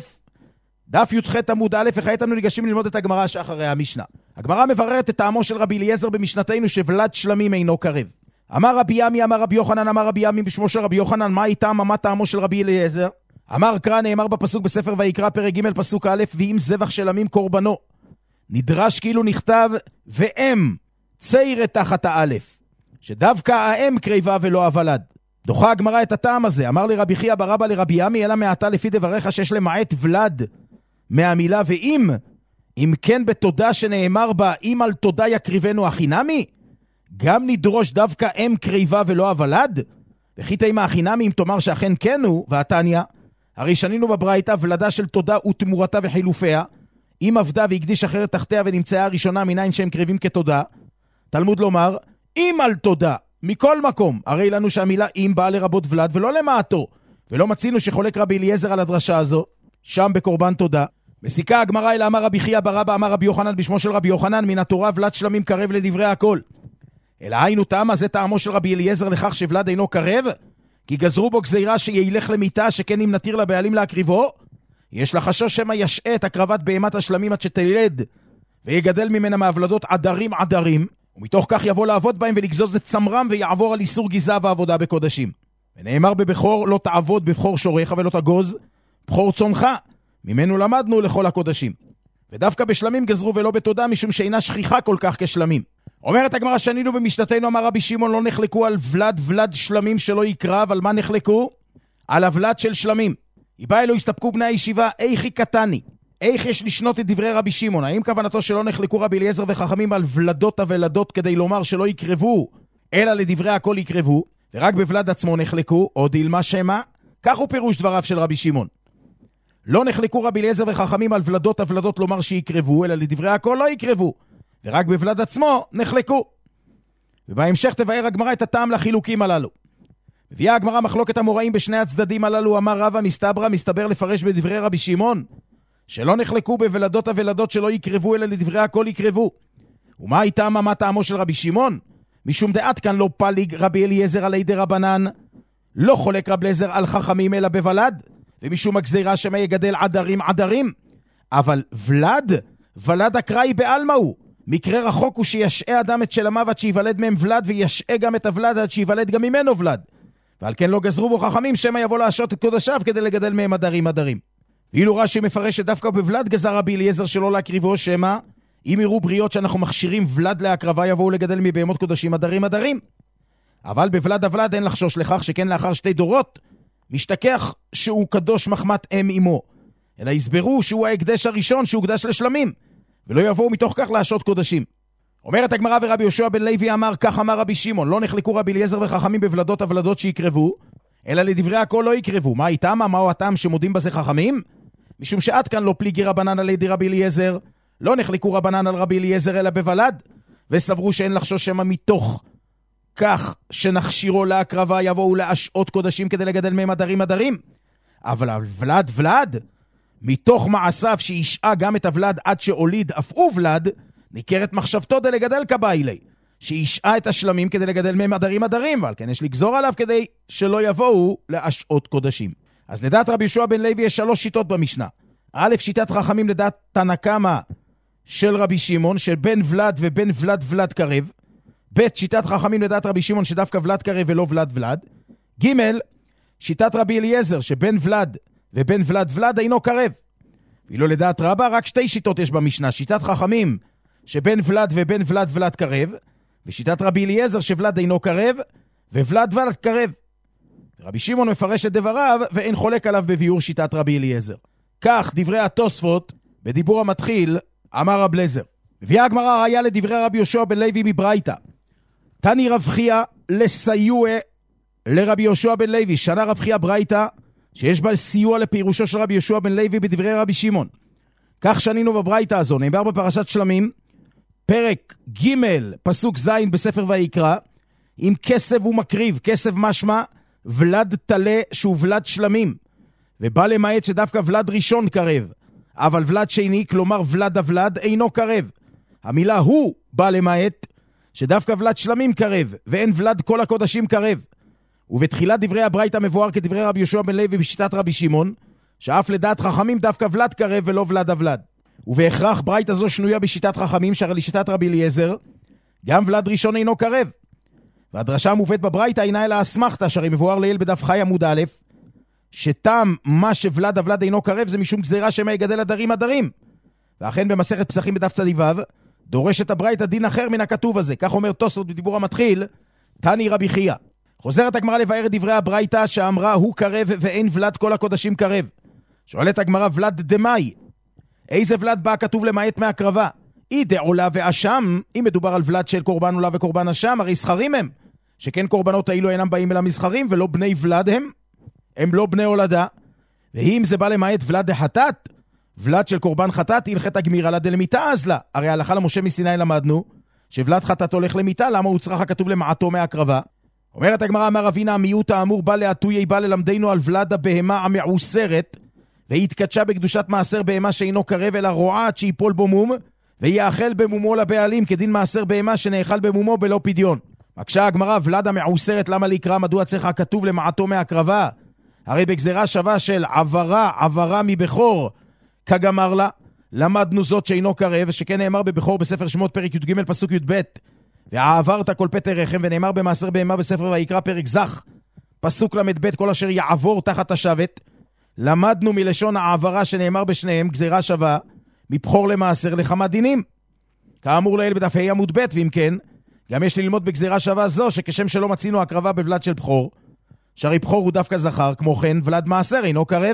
Speaker 3: דף י"ח עמוד א', וכעת אנו ניגשים ללמוד את הגמרא שאחרי המשנה. הגמרא מבררת את טעמו של רבי אליעזר במשנתנו שוולד שלמים אינו קרב. אמר רבי ימי, אמר רבי יוחנן, אמר רבי ימי בשמו של רבי יוחנן, מה איתם, מה טעמו של רבי אליעזר? אמר קרא, נאמר בפסוק בספר ויקרא פרק ג' פסוק א', ואם זבח של עמים קורבנו. נדרש כאילו נכתב ואם ציירת תחת האלף, שדווקא האם קריבה ולא הוולד. דוחה הגמרא את הטעם הזה. אמר לרבי חייא בר אבא לרבי ימי, אלא מעתה לפי דבריך שיש למעט ולד מהמילה ואם, אם כן בתודה שנאמר בה אם על תודה יקריבנו החינמי, גם נדרוש דווקא אם קריבה ולא הוולד? וכי תימה החינמי אם תאמר שאכן כן הוא, והתניא, הרי שנינו בברייתא ולדה של תודה ותמורתה וחילופיה, אם עבדה והקדיש אחרת תחתיה ונמצאה הראשונה מניין שהם קריבים כתודה. תלמוד לומר, אם על תודה, מכל מקום, הרי לנו שהמילה אם באה לרבות ולד ולא למעטו, ולא מצינו שחולק רבי אליעזר על הדרשה הזו, שם בקורבן תודה. מסיקה הגמרא אלא אמר רבי חייא ברבא אמר רבי יוחנן בשמו של רבי יוחנן, מן התורה ולד שלמים קרב לדברי הכל. אלא היינו טעמה, זה טעמו של רבי אליעזר לכך שבלד אינו קרב, כי גזרו בו גזירה שילך למיתה, שכן אם נתיר לבעלים להקריבו, יש לחשוש שמא ישעה את הקרבת בהמת השלמים עד שתלד, ויגדל ממנה מהוולדות עדרים עדרים, ומתוך כך יבוא לעבוד בהם ולגזוז את צמרם, ויעבור על איסור גזע ועבודה בקודשים. ונאמר בבכור לא תעבוד בבכור שורך ולא תגוז בכור צונך, ממנו למדנו לכל הקודשים. ודווקא בשלמים גזרו ולא בתודה, משום שאינה שכיחה כל כך כשלמים. אומרת הגמרא שנינו במשנתנו, אמר רבי שמעון, לא נחלקו על ולד ולד שלמים שלא יקרב. על מה נחלקו? על הוולד של שלמים. איבאי לא הסתפקו בני הישיבה, איך קטני, איך יש לשנות את דברי רבי שמעון? האם כוונתו שלא נחלקו רבי אליעזר וחכמים על ולדות הוולדות כדי לומר שלא יקרבו, אלא לדברי הכל יקרבו, ורק בוולד עצמו נחלקו, או דילמה שמה? כך הוא פירוש דבריו של רבי שמעון. לא נחלקו רבי אליעזר וחכמים על ולדות הוולדות לומר שיקרבו, אלא לדברי הכל לא יקרבו, ורק בוולד עצמו נחלקו. ובהמשך תבאר הגמרא את הטעם לחילוקים הללו. מביאה הגמרא מחלוקת המוראים בשני הצדדים הללו. אמר רבא מסתברא, מסתבר לפרש בדברי רבי שמעון שלא נחלקו בוולדות הוולדות שלא יקרבו, אלא לדברי הכל יקרבו. ומה הייתה מה טעמו של רבי שמעון? משום דעת כאן לא פליג רבי אליעזר עלי דרבנן, לא חולק רבי אליעזר על חכמים אלא בוולד, ומשום הגזירה שמה יגדל עדרים עדרים. אבל ולד, ולד אקראי בעלמא הוא. מקרה רחוק הוא שישעה אדם את שלמיו עד שיוולד מהם ולד, וישעה גם את הוולד עד שיוולד גם ממנו ולד. ועל כן לא גזרו בו חכמים שמה יבוא להשעות את קודשיו כדי לגדל מהם עדרים עדרים. ואילו רש"י מפרש שדווקא בוולד גזר רבי אליעזר שלא להקריבו, שמה אם יראו בריות שאנחנו מכשירים ולד להקרבה יבואו לגדל מבהמות קודשים עדרים עדרים. אבל בוולד הוולד אין לחשוש לכך, שכן לאחר שתי דורות משתכח שהוא קדוש מחמת אם אמו, אלא יסברו שהוא ההקדש הראשון שהוקדש לשלמים, ולא יבואו מתוך כך להשעות קודשים. אומרת הגמרא ורבי יהושע בן לוי אמר, כך אמר רבי שמעון, לא נחלקו רבי אליעזר וחכמים בוולדות הוולדות שיקרבו, אלא לדברי הכל לא יקרבו. מה איתם? מהו הטעם שמודים בזה חכמים? משום שעד כאן לא פליגי רבנן על ידי רבי אליעזר, לא נחלקו רבנן על רבי אליעזר אלא בוולד, וסברו שאין לחשוש שמה מתוך כך שנכשירו להקרבה יבואו להשעות קודשים כדי לגדל מהם עדרים עדרים. אבל הוולד ולד, מתוך מעשיו שישעה גם את הוולד עד שהוליד אף הוא ולד, ניכרת מחשבתו דה לגדל כבאילי, שישעה את השלמים כדי לגדל מהם עדרים עדרים, ועל כן יש לגזור עליו כדי שלא יבואו להשעות קודשים. אז לדעת רבי יהושע בן לוי יש שלוש שיטות במשנה. א', שיטת חכמים לדעת תנא קמא של רבי שמעון, של בן ולד ובן ולד ולד קרב. ב', שיטת חכמים לדעת רבי שמעון שדווקא ולד קרב ולא ולד ולד. ג', שיטת רבי אליעזר שבן ולד ובן ולד ולד אינו קרב. ואילו לדעת רבא רק שתי שיטות יש במשנה, שיטת חכמים שבן ולד ובן ולד ולד קרב, ושיטת רבי אליעזר שוולד אינו קרב וולד ולד קרב. רבי שמעון מפרש את דבריו ואין חולק עליו בביאור שיטת רבי אליעזר. כך דברי התוספות בדיבור המתחיל אמר רב אליעזר. מביאה הגמרא ראיה לדברי רבי יהושע בן לוי מברייתא. תני רב חייא לסיוע לרבי יהושע בן לוי, שנה רב חייא ברייתא שיש בה סיוע לפירושו של רבי יהושע בן לוי בדברי רבי שמעון. כך שנינו בברייתא הזו, נאמר בפרשת שלמים, פרק ג' פסוק ז' בספר ויקרא, עם כסף ומקריב, כסף משמע ולד תלה שהוא ולד שלמים, ובא למעט שדווקא ולד ראשון קרב, אבל ולד שני, כלומר ולד הוולד, אינו קרב. המילה הוא בא למעט שדווקא ולד שלמים קרב, ואין ולד כל הקודשים קרב. ובתחילת דברי הברייתא מבואר כדברי רבי יהושע בן לוי בשיטת רבי שמעון, שאף לדעת חכמים דווקא ולד קרב ולא ולד הוולד. ובהכרח ברייתא זו שנויה בשיטת חכמים, שהרי לשיטת רבי אליעזר גם ולד ראשון אינו קרב. והדרשה המובאת בברייתא אינה אלא אסמכתא, שהרי מבואר לעיל בדף חי עמוד א', שתם מה שוולד הוולד אינו קרב זה משום גזירה שמה יגדל עדרים עדרים. ואכן במסכת פסחים בדף צדיו דורשת הברייתא דין אחר מן הכתוב הזה. כך אומר תוספות בדיבור המתחיל, תני רבי חייא. חוזרת הגמרא לבאר את דברי הברייתא שאמרה הוא קרב ואין ולד כל הקודשים קרב. שואלת הגמרא ולד דמאי, איזה ולד בא כתוב למעט מהקרבה? אי דעולה ואשם, אם מדובר על ולד של קורבן עולה וקורבן אשם, הרי זכרים הם, שכן קורבנות האלו אינם באים אלא מזכרים ולא בני ולד הם, הם לא בני הולדה. ואם זה בא למעט ולד דחטאת, ולד של קורבן חטאת, הלכת הגמירה לה דלמיתה אז לה. הרי הלכה למשה מסיני למדנו, שוולד חטאת הולך למיתה, למה הוא צריך הכתוב למעטו מהקרבה? אומרת הגמרא, אמר רבינה, המיעוט האמור בא להטויי, בא ללמדנו על ולד הבהמה המעוסרת, והיא התקדשה בקדושת מעשר בהמה שאינו קרב אלא רועה עד שיפול בו מום, ויאכל במומו לבעלים כדין מעשר בהמה שנאכל במומו בלא פדיון. מקשה הגמרא, ולד המעוסרת למה להיקרא, מדוע צריך הכתוב למעטו מהקרבה? הרי בגזרה שווה של עברה, עברה מבחור, כגמר לה, למדנו זאת שאינו קרב, שכן נאמר בבחור בספר שמות פרק י"ג פסוק י"ב, והעברת כל פטר רחם, ונאמר במעשר בהמה בספר ויקרא פרק זך, פסוק למד ב', כל אשר יעבור תחת השבת. למדנו מלשון העברה שנאמר בשניהם, גזירה שווה, מבחור למעשר לכמה דינים. כאמור לעיל בדף ה' עמוד ב', ואם כן, גם יש ללמוד בגזירה שווה זו, שכשם שלא מצינו הקרבה בוולד של בחור, שהרי בחור הוא דווקא זכר, כמו כן ולד מעשר אינו קרב.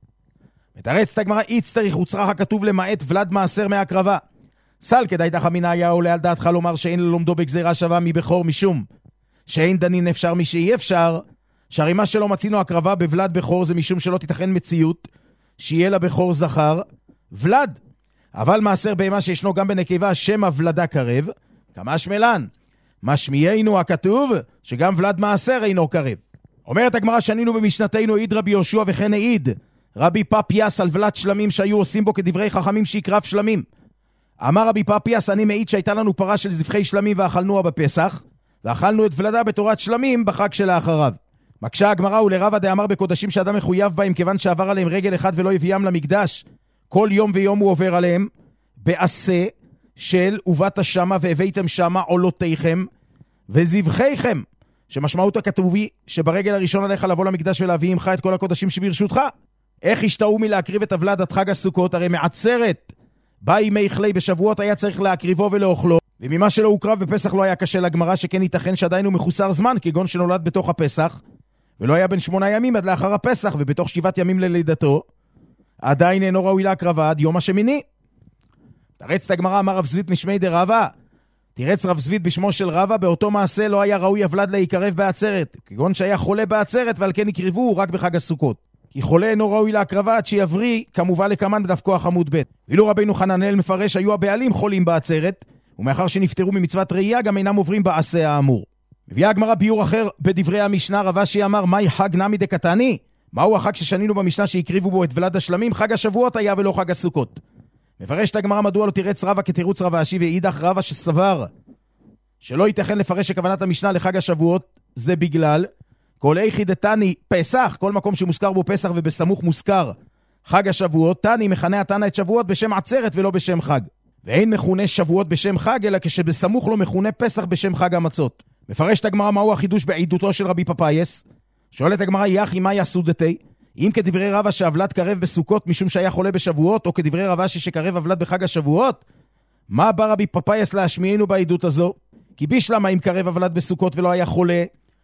Speaker 3: מתרצת הגמרא, איצטריך וצרך הכתוב למעט ולד מעשר מהקרבה. סל כדאי תחמינה היה עולה על דעתך לומר שאין ללומדו בגזירה שווה מבחור משום שאין דנין אפשר מי שאי אפשר, שהרי מה שלא מצינו הקרבה בוולד בחור זה משום שלא תיתכן מציאות שיהיה לבחור זכר ולד. אבל מעשר בהמה שישנו גם בנקבה שם הוולדה קרב, כמה שמלן, משמיענו הכתוב שגם ולד מעשר אינו קרב. אומרת הגמרא, שנינו במשנתנו עיד רבי יהושע וכן העיד רבי פפיאס על ולד שלמים שהיו עושים בו כדברי חכמים שיקרב שלמים. אמר רבי פפיאס, אני מעיד שהייתה לנו פרה של זבחי שלמים ואכלנוה בפסח, ואכלנו את ולדה בתורת שלמים בחג שלאחריו. מקשה הגמרא, ולרבא דאמר בקודשים שאדם מחויב בהם כיוון שעבר עליהם רגל אחד ולא הביאם למקדש, כל יום ויום הוא עובר עליהם, בעשה של ובאת שמה והבאתם שמה עולותיכם וזבחיכם, שמשמעות הכתובי שברגל הראשון עליך לבוא למקדש ולהביא עמך את כל הקודשים שברשותך. איך השתאו מלהקריב את הוולד עד חג הסוכות? הרי מעצרת בא ימי חלי בשבועות היה צריך להקריבו ולאוכלו, וממה שלא הוקרב בפסח לא היה קשה לגמרא, שכן ייתכן שעדיין הוא מחוסר זמן, כגון שנולד בתוך הפסח ולא היה בין שמונה ימים עד לאחר הפסח, ובתוך שבעת ימים ללידתו עדיין אינו ראוי להקרבה עד יום השמיני. תרץ את הגמרא, אמר רב זבית משמי דרבא, תירץ רב זבית בשמו של רבא, באותו מעשה לא היה ראוי הוולד להיקרב בעצרת, כגון שהיה חולה בעצרת ועל כן יקריבו רק בחג הסוכות, כי חולה אינו ראוי להקרבה עד שיבריא, כמובן לכמן בדף כוח עמוד ב'. ואילו רבינו חננאל מפרש, היו הבעלים חולים בעצרת, ומאחר שנפטרו ממצוות ראייה גם אינם עוברים בעשה האמור. מביאה הגמרא ביור אחר בדברי המשנה, רבשי אמר, מהי חג נמי דקתני? מהו החג ששנינו במשנה שהקריבו בו את ולד השלמים? חג השבועות היה ולא חג הסוכות. מפרש את הגמרא, מדוע לא תירץ רבא כתירוץ רבשי, ואידך רבא שסבר שלא ייתכן לפרש שכוונת המשנה לחג השבועות, זה בגלל כל איכי דתני פסח, כל מקום שמוזכר בו פסח ובסמוך מוזכר חג השבועות, תני מכנה התנא את שבועות בשם עצרת ולא בשם חג, ואין מכונה שבועות בשם חג אלא כשבסמוך לא מכונה פסח בשם חג המצות. מפרש את הגמרא, מהו החידוש בעידותו של רבי פפאיס? שואלת הגמרא, יחי מה יסודתי? אם כדברי רבא שהוולד קרב בסוכות משום שהיה חולה בשבועות, או כדברי רבא שקרב הוולד בחג השבועות, מה בא רבי פפאיס להשמיענו בעידות הזו? כי בשלמה אם קרב הוולד בסוכות ולא היה חולה,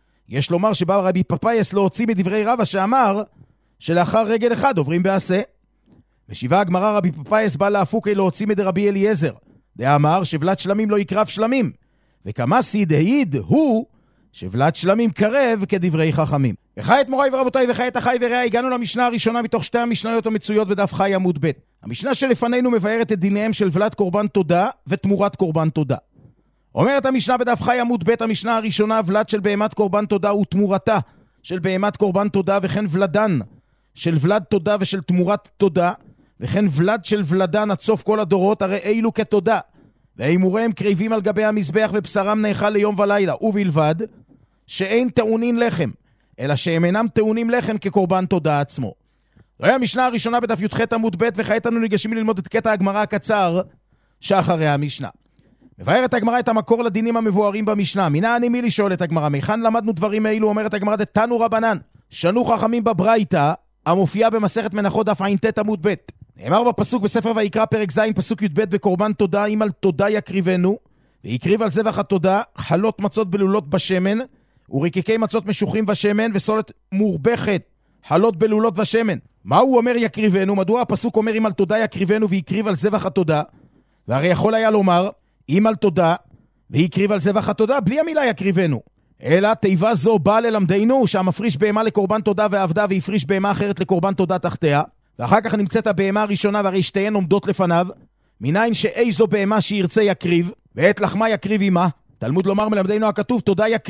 Speaker 3: יש לומר שבא רבי פפאיס להוציא מדברי רבא שאמר שלאחר רגל אחד עוברים בעשה. בשיבה הגמרא, רבי פפאיס בא להפוקי להוציא מדרבי אליעזר, דאמר שבלת שלמים לא יקרב שלמים, וכמה סידהיד הוא שבלת שלמים קרב כדברי חכמים. וכעת מוריי ורבותיי וכעת אחי ורעי, הגענו למשנה הראשונה מתוך שתי המשניות המצויות בדף חי עמוד ב'. המשנה שלפנינו מבארת את דיניהם של ולד קורבן תודה ותמורת קורבן תודה. אומרת המשנה בדף חי עמוד ב', המשנה הראשונה, ולד של בהמת קורבן תודה ותמורתה של בהמת קורבן תודה, וכן ולדן של ולד תודה ושל תמורת תודה, וכן ולד של ולדן עד סוף כל הדורות, הרי אילו כתודה, והאימוריהם קריבים על גבי המזבח ובשרם נאכל ליום ולילה, ובלבד שאין טעונין לחם, אלא שהם אינם טעונים לחם כקורבן תודה עצמו. זוהי המשנה הראשונה בדף י"ח עמוד ב', וכעת אנו ניגשים ללמוד את קטע הגמרא הקצר שאחרי המשנה. מבארת הגמרא את המקור לדינים המבוארים במשנה. מינה אני מי לשאול את הגמרא, מכאן למדנו דברים האלו? אומרת הגמרא, דתנו רבנן, שנו חכמים בברייתא, המופיעה במסכת מנחות דף ע"ט עמוד ב'. נאמר בפסוק בספר ויקרא פרק ז' פסוק י"ב, בקורבן תודה אם על תודה יקריבנו, ויקריב על זבח התודה חלות מצות בלולות בשמן, וריקיקי מצות משוחים בשמן, וסולת מורבכת חלות בלולות בשמן. מה הוא אומר יקריבנו? מדוע הפסוק אומר אם על תודה יקריבנו ויקריב על זבח התודה? והרי יכול היה לומר אם על תודה ויקריב על זבח התודה בלי המילה יקריבנו, אלא תיבה זו באה ללמדנו שהמפריש בהמה לקורבן תודה ועבדה ויפריש בהמה אחרת לקורבן תודה תחתיה, ואחר כך נמצאת הבהמה הראשונה והרי שתיהן עומדות לפניו, מניין שאיזו בהמה שירצה יקריב, ואת לחמה יקריב עמה. תלמוד לומר מלמדנו הכתוב תודה יקריב,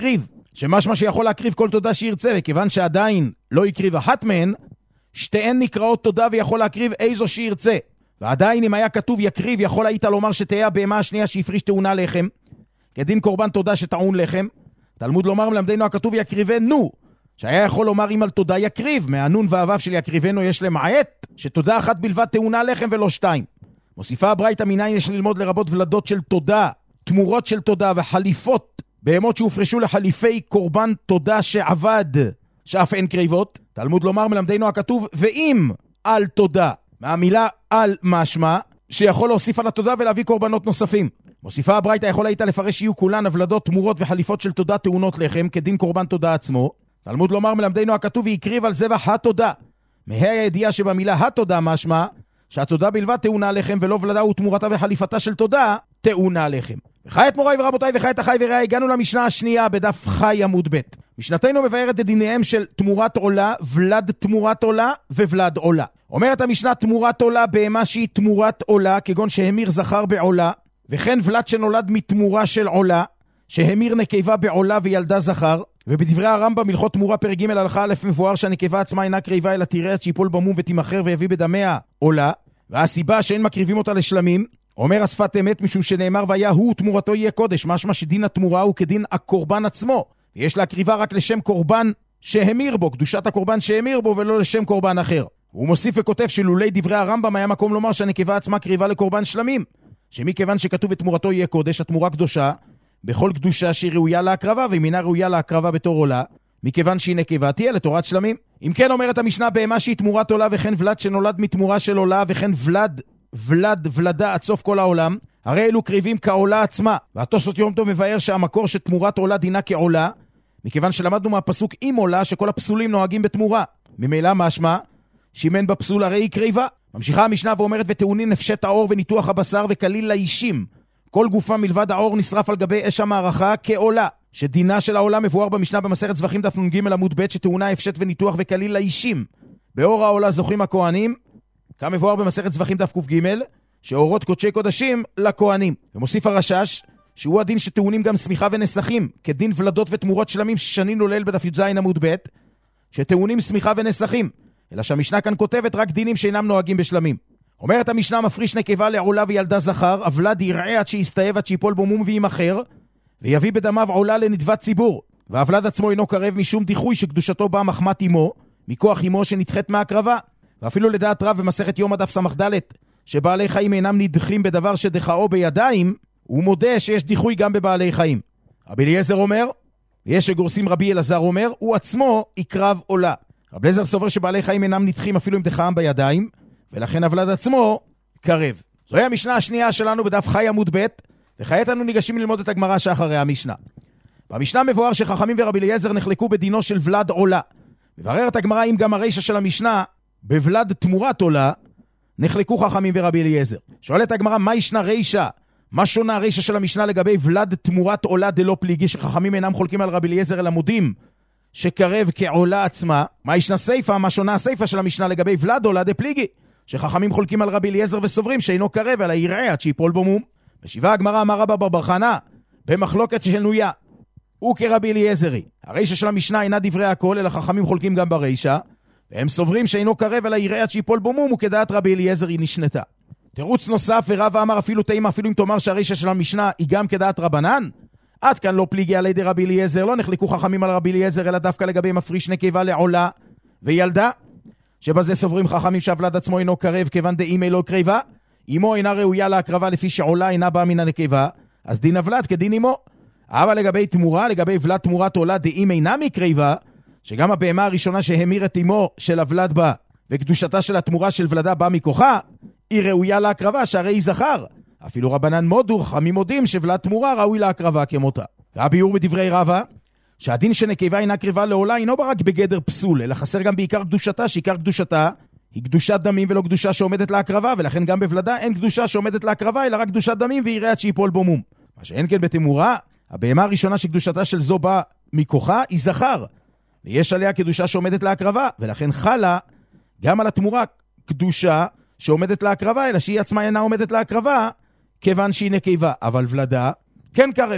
Speaker 3: שמשמע שיכול להקריב כל תודה שירצה, וכיוון שעדיין לא יקריב אחת מהן, שתיהן נקראות תודה ויכול להקריב איזו שירצה. ועדיין אם היה כתוב יקריב, יכול היית לומר שתהיה הבהמה השנייה שהפריש טעונה לחם, כדין קורבן תודה שטעון לחם. תלמוד לומר מלמדנו הכתוב יקריבנו, שהיה יכול לומר אם על תודה יקריב, מהנון והוו של יקריבנו יש למעט, שתודה אחת בלבד טעונה לחם ולא שתיים. מוסיפה הברייתא מניין יש ללמוד לרבות ולדות של תודה, תמורות של תודה וחליפות, בהמות שהופרשו לחליפי קורבן תודה שעבד, שאף אין קריבות. תלמוד לומר מלמדנו הכתוב ואם על תודה, מהמילה על משמע, שיכול להוסיף על התודה ולהביא קורבנות נוספים. מוסיפה הברייתא יכול היית לפרש שיהיו כולן הבלדות, תמורות וחליפות של תודה טעונות לחם, כדין קורבן תודה עצמו. תלמוד לומר מלמדנו הכתוב ויקריב על זבח התודה. מהי הידיעה שבמילה התודה משמע, שהתודה בלבד טעונה לחם ולא ולדה ותמורתה וחליפתה של תודה טעונה לחם. וכעת מוריי ורבותיי וכעת אחי ורעי, הגענו למשנה השנייה בדף חי עמוד ב'. משנתנו מבארת את דיניהם של תמורת עולה, ולד תמורת עולה וולד עולה. אומרת המשנה תמורת עולה בהמה שהיא תמורת עולה, כגון שהמיר זכר בעולה, וכן ולד שנולד מתמורה של עולה, שהמיר נקבה בעולה וילדה זכר. ובדברי הרמב"ם הלכות תמורה פרק ג' הלכה א' מבואר שהנקבה עצמה אינה קריבה אלא תראה עד שיפול במום ותימחר ויביא בדמיה עולה, והסיבה שאין מקריבים אותה לשלמים, אומר השפת אמת משום שנאמר והיה הוא תמורתו יהיה קודש, משמע שדין התמורה הוא כדין הקורבן עצמו, ויש להקריבה רק לשם קורבן שהמיר בו, קדושת הקורבן שהמיר בו ולא לשם קורבן אחר. הוא מוסיף וכותב שלולי דברי הרמב"ם היה מקום לומר שהנקבה עצמה קריבה לקורבן שלמים, שמכיוון שכתוב ותמורתו יהיה קודש, התמורה קדושה בכל קדושה שהיא ראויה להקרבה, ואם אינה ראויה להקרבה בתור עולה, מכיוון שהיא נקבה תהיה לתורת שלמים. אם כן אומרת המשנה בהמה שהיא תמורת עולה, וכן ולד שנולד מתמורה של עולה, וכן ולד, ולד, ולדה עד סוף כל העולם, הרי אלו קריבים כעולה עצמה. והתוספות יום טוב מבאר שהמקור שתמורת עולה דינה כעולה, מכיוון שלמדנו מהפסוק עם עולה שכל הפסולים נוהגים בתמורה. ממילא משמע שאם אין בפסול הרי היא קריבה. ממשיכה המשנה ואומרת ותאונין נפשט האור וניתוח הבשר וכליל לאישים, כל גופה מלבד האור נשרף על גבי אש המערכה כעולה, שדינה של העולה מבואר במשנה במסכת זבחים דף נ"ג עמוד ב' שטעונה הפשט וניתוח וכליל לאישים. באור העולה זוכים הכהנים, כמבואר במסכת זבחים דף ק"ג, שאורות קודשי קודשים לכהנים. ומוסיף הרשש שהוא הדין שטעונים גם סמיכה ונסחים, כדין ולדות ותמורות שלמים ששנינו ליל בדף י"ז עמוד ב', שטעונים סמיכה ונסחים, אלא שהמשנה כאן כותבת רק דינים שאינם נוהגים בשלמים. אומרת המשנה מפריש נקבה לעולה וילדה זכר, הוולד יראה עד שיסתאב עד שיפול בו מום וימחר, ויביא בדמיו עולה לנדבת ציבור, והוולד עצמו אינו קרב משום דיחוי שקדושתו באה מחמת אמו, מכוח אמו שנדחת מהקרבה. ואפילו לדעת רב במסכת יום הדף סמ"ד, שבעלי חיים אינם נדחים בדבר שדחאו בידיים, הוא מודה שיש דיחוי גם בבעלי חיים. רבי אליעזר אומר, ויש שגורסים רבי אלעזר אומר, הוא עצמו יקרב עולה. רבי אליעזר סובר שבעלי חיים אינם נדחים אפילו עם דחאם בידיים, ולכן הוולד עצמו קרב. זוהי המשנה השנייה שלנו בדף חי עמוד ב', וכעת אנו ניגשים ללמוד את הגמרא שאחרי המשנה. במשנה מבואר שחכמים ורבי אליעזר נחלקו בדינו של ולד עולה. מבררת הגמרא אם גם הרישה של המשנה בוולד תמורת עולה נחלקו חכמים ורבי אליעזר. שואלת הגמרא מה ישנה רישה? מה שונה הרישה של המשנה לגבי ולד תמורת עולה דלא פליגי, שחכמים אינם חולקים על רבי אליעזר אלא מודים שקרב כעולה עצמה? מה ישנה סייפה? מה שונה הסייפה של המשנה לגבי ולד עולה דפליגי, שחכמים חולקים על רבי אליעזר וסוברים שאינו קרב אלא יראה עד שיפול בו מום? משיבה הגמרא אמר רבא בר בר חנא במחלוקת שנויה הוא כרבי אליעזרי. הרישה של המשנה אינה דברי הכל אלא חכמים חולקים גם ברישה, והם סוברים שאינו קרב אלא יראה עד שיפול בו מום, וכדעת רבי אליעזר היא נשנתה. תירוץ נוסף ורבא אמר אפילו תאימה, אפילו אם תאמר שהרישה של המשנה היא גם כדעת רבנן, עד כאן לא פליגי על ידי רבי אליעזר, לא נחלקו חכמים על רבי אליעזר אלא דווקא לגבי מפריש נקבה לעולה וילדה, שבזה סוברים חכמים שהוולד עצמו אינו קרב כיוון דאימי לא קרבה, אמו אינה ראויה להקרבה לפי שעולה אינה באה מן הנקבה, אז דין הוולד כדין אמו. אבל לגבי תמורה, לגבי ולד תמורת עולה דאימי אינה מקרבה, שגם הבהמה הראשונה שהמיר את אמו של הוולד בה וקדושתה של התמורה של ולדה באה מכוחה, היא ראויה להקרבה שהרי היא זכר. אפילו רבנן מודו, חכמים מודים שוולד תמורה ראוי להקרבה כמותה. והביאור בדברי רבא שהדין שנקבה אינה קרבה לעולה אינו רק בגדר פסול, אלא חסר גם בעיקר קדושתה, שעיקר קדושתה היא קדושת דמים ולא קדושה שעומדת להקרבה, ולכן גם בוולדה אין קדושה שעומדת להקרבה אלא רק קדושת דמים ויראה עד שיפול בו מום. מה שאין כן בתמורה, הבהמה הראשונה שקדושתה של זו באה מכוחה היא זכר, ויש עליה קדושה שעומדת להקרבה, ולכן חלה גם על התמורה קדושה שעומדת להקרבה, אלא שהיא עצמה אינה עומדת להקרבה כיוון שהיא נקבה. אבל ולדה כן קרב.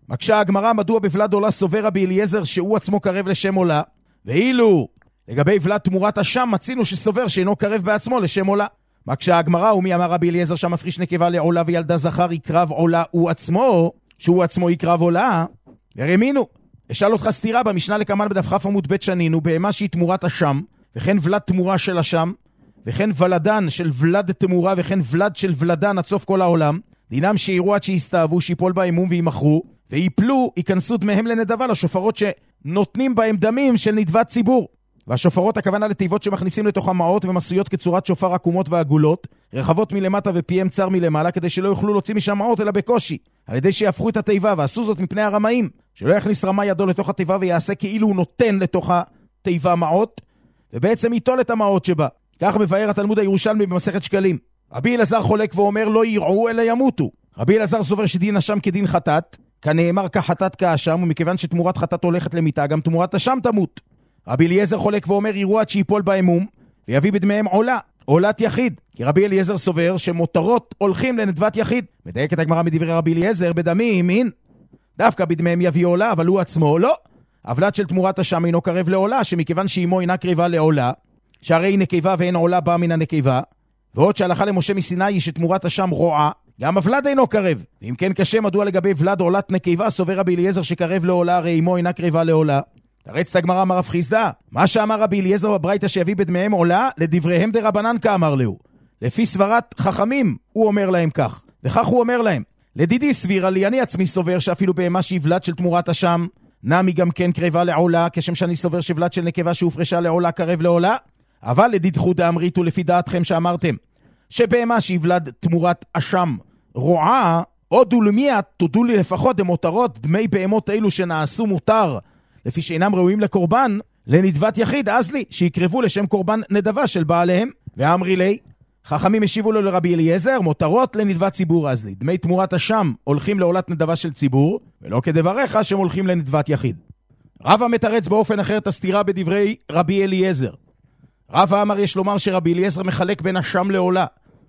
Speaker 3: מקשה הגמרא מדוע בוולד עולה סובר רבי אליעזר שהוא עצמו קרב לשם עולה, ואילו לגבי ולד תמורת השם מצינו שסובר שאינו קרב בעצמו לשם עולה. מקשה הגמרא, ומי אמר רבי אליעזר שהמפריש נקבה לעולה וילדה זכר יקרב עולה הוא עצמו, שהוא עצמו יקרב עולה? ורמינו, אשאל אותך סתירה במשנה לקמן בדף כ' עמוד ב' שנינו, בהמה שהיא תמורת השם, וכן ולד תמורה של השם, וכן ולדן של ולד תמורה, וכן ולד של ולדן עד סוף כל העולם, דינם שיראו עד שיסתאבו, שיפול באמום וימחרו, ויפלו, ייכנסו דמיהם לנדבה לשופרות שנותנים בהם דמים של נדבת ציבור. והשופרות הכוונה לתיבות שמכניסים לתוך המעות ומסויות כצורת שופר עקומות ועגולות, רחבות מלמטה ופיהם צר מלמעלה, כדי שלא יוכלו להוציא משם מעות אלא בקושי, על ידי שיהפכו את התיבה, ועשו זאת מפני הרמאים, שלא יכניס רמה ידו לתוך התיבה ויעשה כאילו הוא נותן לתוך התיבה מעות, ובעצם ייטול את המעות שבה. כך מבאר התלמוד הירושלמי במסכת שקלים. רבי אלעזר חולק ואומר לא יראו אלא ימותו. רבי אלעזר סובר שדין השם כדין חטאת, כנאמר כחטאת כאשם, ומכיוון שתמורת חטאת הולכת למיתה, גם תמורת השם תמות. רבי אליעזר חולק ואומר יראו עד שיפול באמום, ויביא בדמיהם עולה, עולת יחיד. כי רבי אליעזר סובר שמותרות הולכים לנדבת יחיד. מדייקת הגמרא מדברי רבי אליעזר, בדמים, מין, דווקא בדמיהם יביא עולה, אבל הוא עצמו לא. הוולד של תמורת השם אינו קרב לעולה, שמכיוון שאימו אינה קרבה לעולה, שהרי היא נקבה ואין עולה באה מן הנקבה, ועוד שהלכה למשה מסיני היא שתמורת השם רועה, גם הוולד אינו קרב. ואם כן קשה, מדוע לגבי ולד עולת נקבה סובר רבי אליעזר שקרב לעולה, הרי אימו אינה קרבה לעולה? תרץ את הגמרא אמר רב חיסדא, מה שאמר רבי אליעזר בברייתא שיביא בדמיהם עולה, לדבריהם דרבנן כאמר לו. לפי סברת חכמים הוא אומר להם כך, וכך הוא אומר להם, לדידי סבירה לי, אני עצמי סובר שאפילו בהמה שהיא ולד של תמורת השם, נמי גם כן קרבה לעולה, כשם שאני סובר שוולד של נקבה שהופרשה לעולה קרב לעולה, אבל לדידכו דאמריתו לפי דעתכם שאמרתם, שבהמה שהיא ולד תמורת השם רועה, עוד ולמיית תודו לי לפחות דמותרות דמי בהמות אלו שנעשו מותר, לפי שאינם ראויים לקורבן, לנדבת יחיד, אז לי, שיקרבו לשם קורבן נדבה של בעליהם. ואמרי לי, חכמים השיבו לו לרבי אליעזר, מותרות לנדבת ציבור, אז לי. דמי תמורת השם הולכים לעולת נדבה של ציבור, ולא כדבריך שהם הולכים לנדבת יחיד. רבא מתרץ באופן אחר את הסתירה בדברי רבי אליעזר. רבא אמר יש לומר שרבי אליעזר מחלק בין השם לעולה.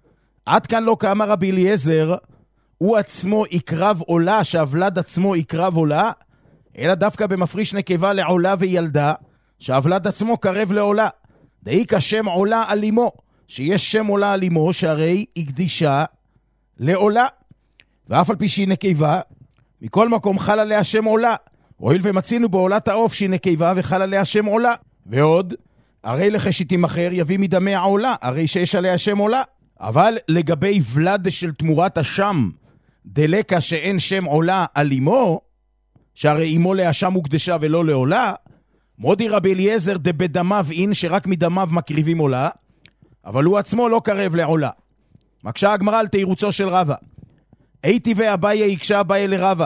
Speaker 3: עד כאן לא כאמר רבי אליעזר, הוא עצמו יקרב עולה, שהוולד עצמו יקרב עולה, אלא דווקא במפריש נקבה לעולה וילדה, שהוולד עצמו קרב לעולה. דאיק השם עולה על אמו, שיש שם עולה על אמו, שהרי היא קדישה לעולה. ואף על פי שהיא נקבה, מכל מקום חל עליה שם עולה. הואיל ומצינו בעולת העוף שהיא נקבה וחל עליה שם עולה. ועוד, הרי לחשיתים אחר יביא מדמי העולה, הרי שיש עליה שם עולה. אבל לגבי ולד של תמורת השם, דלקה שאין שם עולה על אמו, שהרי אמו להשם הוקדשה ולא לעולה, מודי רבי אליעזר דבדמיו אין שרק מדמיו מקריבים עולה, אבל הוא עצמו לא קרב לעולה. מקשה הגמרא על תירוצו של רבא. הייתי ואביי יקשה אביי לרבא,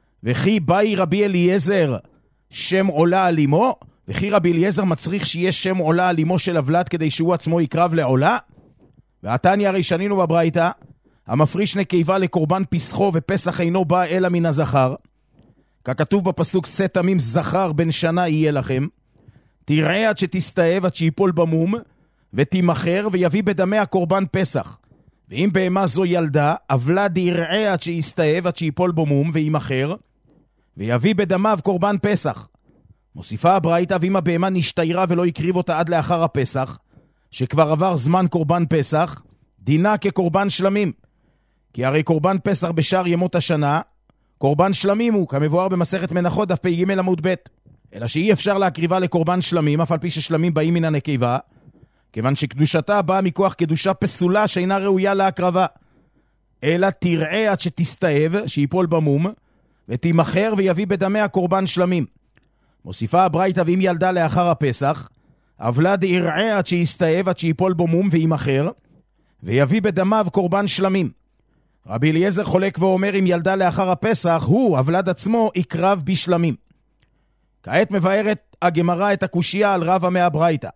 Speaker 3: וכי באי רבי אליעזר שם עולה על אמו, וכי רבי אליעזר מצריך שיש שם עולה על אמו של הוולד כדי שהוא עצמו יקרב לעולה? והתניא הרי שנינו בברייתא, המפריש נקבה לקורבן פסחו ופסח אינו בא אלא מן הזכר, ככתוב בפסוק שאת עמים זכר בן שנה יהיה לכם, תראה עד שתסתאב עד שיפול במום, ותימחר ויביא בדמי הקורבן פסח. ואם בהמה זו ילדה, הוולד יראה עד שיסתאב עד שיפול במום וימחר, ויביא בדמיו קורבן פסח. מוסיפה הברייתא, ואם הבהמה נשתיירה ולא יקריב אותה עד לאחר הפסח, שכבר עבר זמן קורבן פסח, דינה כקורבן שלמים. כי הרי קורבן פסח בשאר ימות השנה, קורבן שלמים הוא, כמבואר במסכת מנחות דף פ"ג עמוד ב'. אלא שאי אפשר להקריבה לקורבן שלמים, אף על פי ששלמים באים מן הנקבה, כיוון שקדושתה באה מכוח קדושה פסולה שאינה ראויה להקרבה. אלא תראה עד שתסתאב, שיפול במום, ותימחר ויביא בדמי הקורבן שלמים. מוסיפה הברייתא, ואם ילדה לאחר הפסח, הוולד יראה עד שיסתאב עד שיפול במום וימחר, ויביא בדמיו קורבן שלמים. רבי אליעזר חולק ואומר, אם ילדה לאחר הפסח, הוא, הוולד עצמו, יקרב בשלמים. כעת מבארת הגמרא את הקושיה על רבא מהברייתא.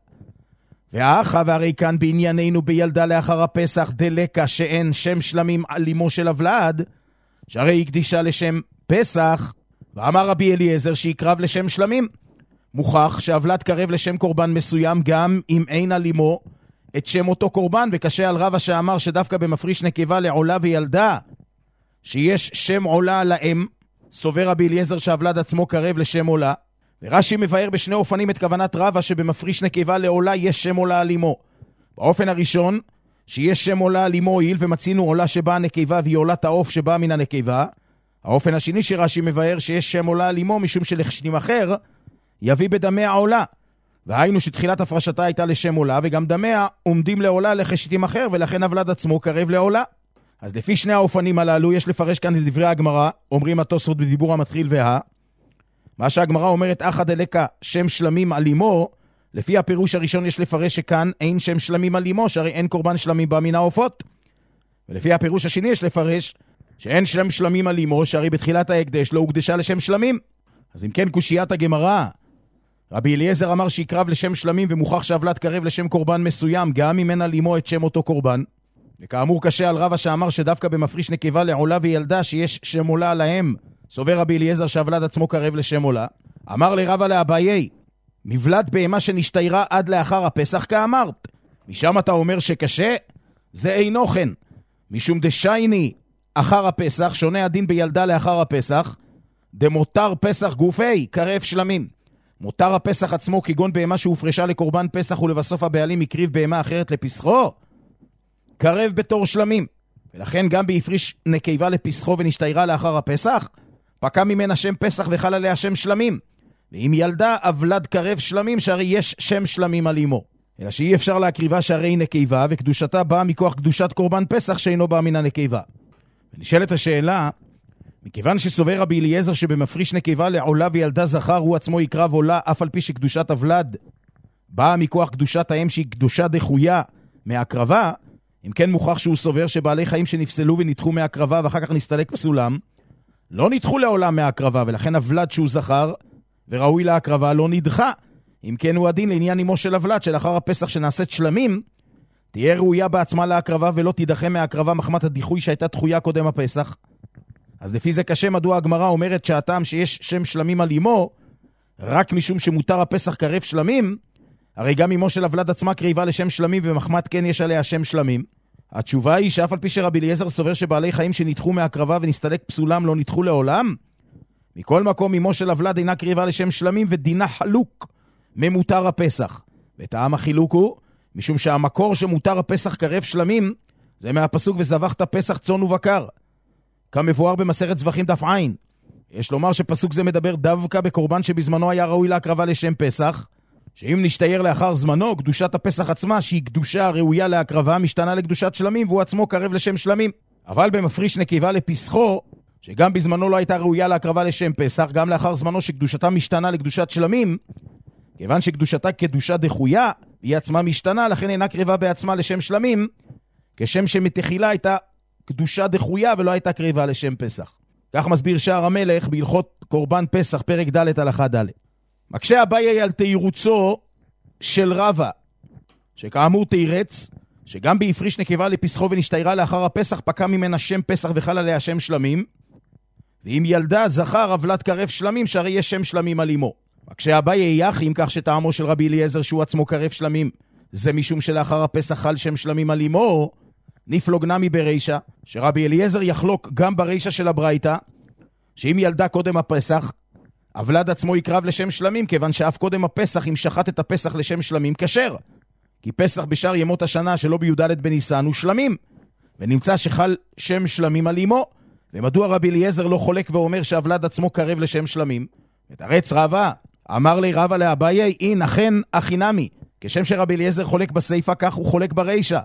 Speaker 3: והאחה והרי כאן בענייננו בילדה לאחר הפסח דלקה שאין שם שלמים על אמו של הוולד, שהרי היא קדישה לשם פסח, ואמר רבי אליעזר שיקרב לשם שלמים. מוכח שהוולד קרב לשם קורבן מסוים גם אם אין על אמו את שם אותו קורבן, וקשה על רבא שאמר שדווקא במפריש נקבה לעולה וילדה, שיש שם עולה על האם, סובר רבי אליעזר שהוולד עצמו קרב לשם עולה, ורש"י מבאר בשני אופנים את כוונת רבא שבמפריש נקבה לעולה יש שם עולה על אמו. באופן הראשון, שיש שם עולה על אמו הועיל ומצינו עולה שבאה נקבה והיא עולת העוף שבאה מן הנקבה. האופן השני שרש"י מבאר שיש שם עולה על אמו משום שלשם אחר יביא בדמיה עולה. והיינו שתחילת הפרשתה הייתה לשם עולה וגם דמיה עומדים לעולה לחשתים אחר ולכן הוולד עצמו קרב לעולה. אז לפי שני האופנים הללו יש לפרש כאן את דברי הגמרא, אומרים התוספות בדיבור המתחיל וה. מה שהגמרא אומרת אחא דלקה שם שלמים על אמו, לפי הפירוש הראשון יש לפרש שכאן אין שם שלמים על אמו, שהרי אין קורבן שלמים בה מן העופות. ולפי הפירוש השני יש לפרש שאין שם שלמים על אמו, שהרי בתחילת ההקדש לא הוקדשה לשם שלמים. אז אם כן קושיית הגמרא, רבי אליעזר אמר שיקרב לשם שלמים ומוכח שהוולד קרב לשם קורבן מסוים, גם אם אין על אמו את שם אותו קורבן. וכאמור קשה על רבא שאמר שדווקא במפריש נקבה לעולה וילדה שיש שם עולה עליהם, סובר רבי אליעזר שהוולד עצמו קרב לשם עולה. אמר לרבא לאביי, מבלד בהמה שנשתיירה עד לאחר הפסח כאמרת. משם אתה אומר שקשה? זה אינו כן. משום דשייני אחר הפסח, שונה הדין בילדה לאחר הפסח, דמותר פסח גופי, קרב שלמים. מותר הפסח עצמו כגון בהמה שהופרשה לקורבן פסח ולבסוף הבעלים הקריב בהמה אחרת לפסחו, קרב בתור שלמים. ולכן גם בהפריש נקבה לפסחו ונשתיירה לאחר הפסח, פקע ממנה שם פסח וחל עליה שם שלמים. ואם ילדה אבלד קרב שלמים, שהרי יש שם שלמים על אמו. אלא שאי אפשר להקריבה שהרי נקבה, וקדושתה באה מכוח קדושת קורבן פסח שאינו באה מן הנקבה. ונשאלת השאלה, מכיוון שסובר רבי אליעזר שבמפריש נקבה לעולה וילדה זכר הוא עצמו יקרב עולה, אף על פי שקדושת אבלד באה מכוח קדושת האם שהיא קדושה דחויה מהקרבה, אם כן מוכח שהוא סובר שבעלי חיים שנפסלו ונדחו מהקרבה ואחר כך נסתלק פסולם, לא נדחו לעולם מהקרבה, ולכן אבלד שהוא זכר וראוי להקרבה לא נדחה. אם כן הוא הדין לעניין אמו של אבלד שלאחר הפסח שנעשית שלמים, תהיה ראויה בעצמה להקרבה ולא תידחה מהקרבה מחמת הדיחוי שהייתה דחויה קודם הפסח. אז לפי זה קשה מדוע הגמרא אומרת שהטעם שיש שם שלמים על אמו, רק משום שמותר הפסח קרב שלמים, הרי גם אמו של אבלד עצמה קריבה לשם שלמים ומחמת כן יש עליה שם שלמים. התשובה היא שאף על פי שרבי אליעזר סובר שבעלי חיים שנדחו מהקרבה ונסתלק פסולם לא נדחו לעולם, מכל מקום אמו של אבלד אינה קריבה לשם שלמים ודינה חלוק ממותר הפסח. וטעם החילוק הוא משום שהמקור שמותר הפסח קרב שלמים זה מהפסוק וזבחת פסח צאן ובקר, כמבואר במסכת זבחים דף עין. יש לומר שפסוק זה מדבר דווקא בקורבן שבזמנו היה ראוי להקרבה לשם פסח, שאם נשתייר לאחר זמנו, קדושת הפסח עצמה, שהיא קדושה ראויה להקרבה, משתנה לקדושת שלמים, והוא עצמו קרב לשם שלמים. אבל במפריש נקבה לפסחו, שגם בזמנו לא הייתה ראויה להקרבה לשם פסח, גם לאחר זמנו שקדושתה משתנה לקדושת שלמים, כיוון שקדושתה קדושה דחויה, היא עצמה משתנה, לכן אינה קרבה בעצמה לשם שלמים, כשם שמתחילה הייתה קדושה דחויה ולא הייתה קרבה לשם פסח. כך מסביר שער המלך בהלכות קורבן פסח פרק ד' הלכה ד'. מקשה אביי על תירוצו של רבא, שכאמור תירץ, שגם בהפריש נקבה לפסחו ונשתיירה לאחר הפסח פקע ממנה שם פסח וחל עליה שם שלמים, ואם ילדה זכר אבלד קרב שלמים שהרי יש שם שלמים על אמו. מקשה אביי יחים כך שטעמו של רבי אליעזר שהוא עצמו קרב שלמים, זה משום שלאחר הפסח חל שם שלמים על אמו, נפלוג נמי ברישה, שרבי אליעזר יחלוק גם ברישה של הברייתא, שאם ילדה קודם הפסח, אבלד עצמו יקרב לשם שלמים, כיוון שאף קודם הפסח, אם שחט את הפסח לשם שלמים, כשר. כי פסח בשאר ימות השנה שלא בי"ד בניסן הוא שלמים, ונמצא שחל שם שלמים על אמו. ומדוע רבי אליעזר לא חולק ואומר שאבלד עצמו קרב לשם שלמים? ותרץ רבא, אמר לי רבא לאביי, אין אכן אחי נמי, כשם שרבי אליעזר חולק בסייפה, כך הוא חולק ברישה.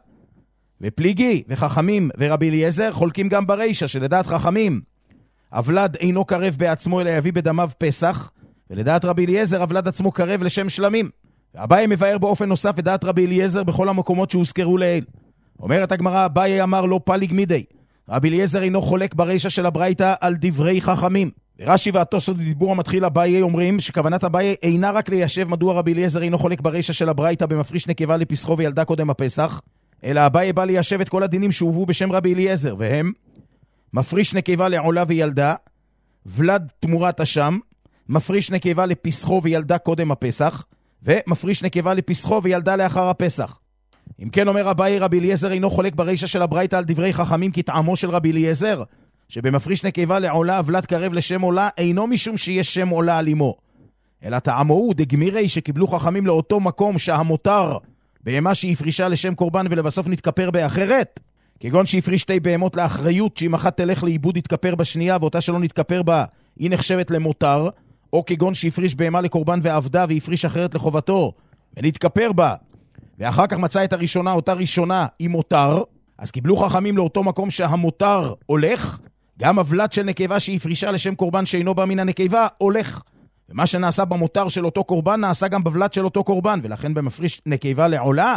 Speaker 3: ופליגי וחכמים ורבי אליעזר חולקים גם ברישה, שלדעת חכמים אבלד אינו קרב בעצמו אלא יביא בדמיו פסח, ולדעת רבי אליעזר אבלד עצמו קרב לשם שלמים. ואביי מבאר באופן נוסף ודעת רבי אליעזר בכל המקומות שהוזכרו לעיל. אומרת הגמרא, אביי אמר לא פליג מידי, רבי אליעזר אינו חולק ברישה של הברייתא על דברי חכמים. ורש"י והתוספות בדיבור המתחיל אביי אומרים שכוונת אביי אינה רק ליישב מדוע רבי אליעזר אינו חולק ברישה של הברייתא במפריש נקבה לפסחו וילדה קודם הפסח, אלא אביי בא ליישב את כל הדינים שהובאו בשם רבי אליעזר, והם מפריש נקבה לעולה וילדה, ולד תמורת אשם, מפריש נקבה לפסחו וילדה קודם הפסח, ומפריש נקבה לפסחו וילדה לאחר הפסח. אם כן אומר אביי, רבי אליעזר אינו חולק ברישה של הברייתא על דברי חכמים, כי טעמו של רבי אליעזר שבמפריש נקבה לעולה ולד קרב לשם עולה, אינו משום שיש שם עולה על אמו, אלא טעמו הוא דגמירי שקיבלו חכמים לאותו מקום שהמותר בהמה שהפרישה לשם קורבן ולבסוף נתכפר באחרת, כגון שהפריש שתי בהמות לאחריות, שאם אחת תלך לאיבוד יתכפר בשנייה ואותה שלא נתכפר בה היא נחשבת למותר, או כגון שהפריש בהמה לקורבן ועבדה והפריש אחרת לחובתו ונתכפר בה ואחר כך מצא את הראשונה, אותה ראשונה היא מותר, אז קיבלו חכמים לאותו מקום שהמותר הולך, גם הוולד של נקבה שהפרישה לשם קורבן שאינו בא מן הנקבה הולך, ומה שנעשה במותר של אותו קורבן נעשה גם בוולד של אותו קורבן, ולכן במפריש נקבה לעולה,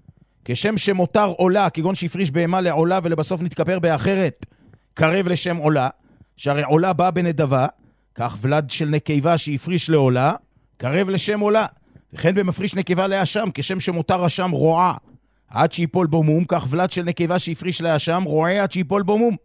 Speaker 3: כשם שמותר עולה, כגון שהפריש בהמה לעולה ולבסוף נתכפר באחרת, קרב לשם עולה, שהרי עולה באה בנדבה, כך ולד של נקבה שהפריש לעולה, קרב לשם עולה, וכן במפריש נקבה לאשם, כשם שמותר אשם רועה, עד שיפול בו מום, כך ולד של נקבה שהפריש לאשם, רועה עד שיפול בו מום.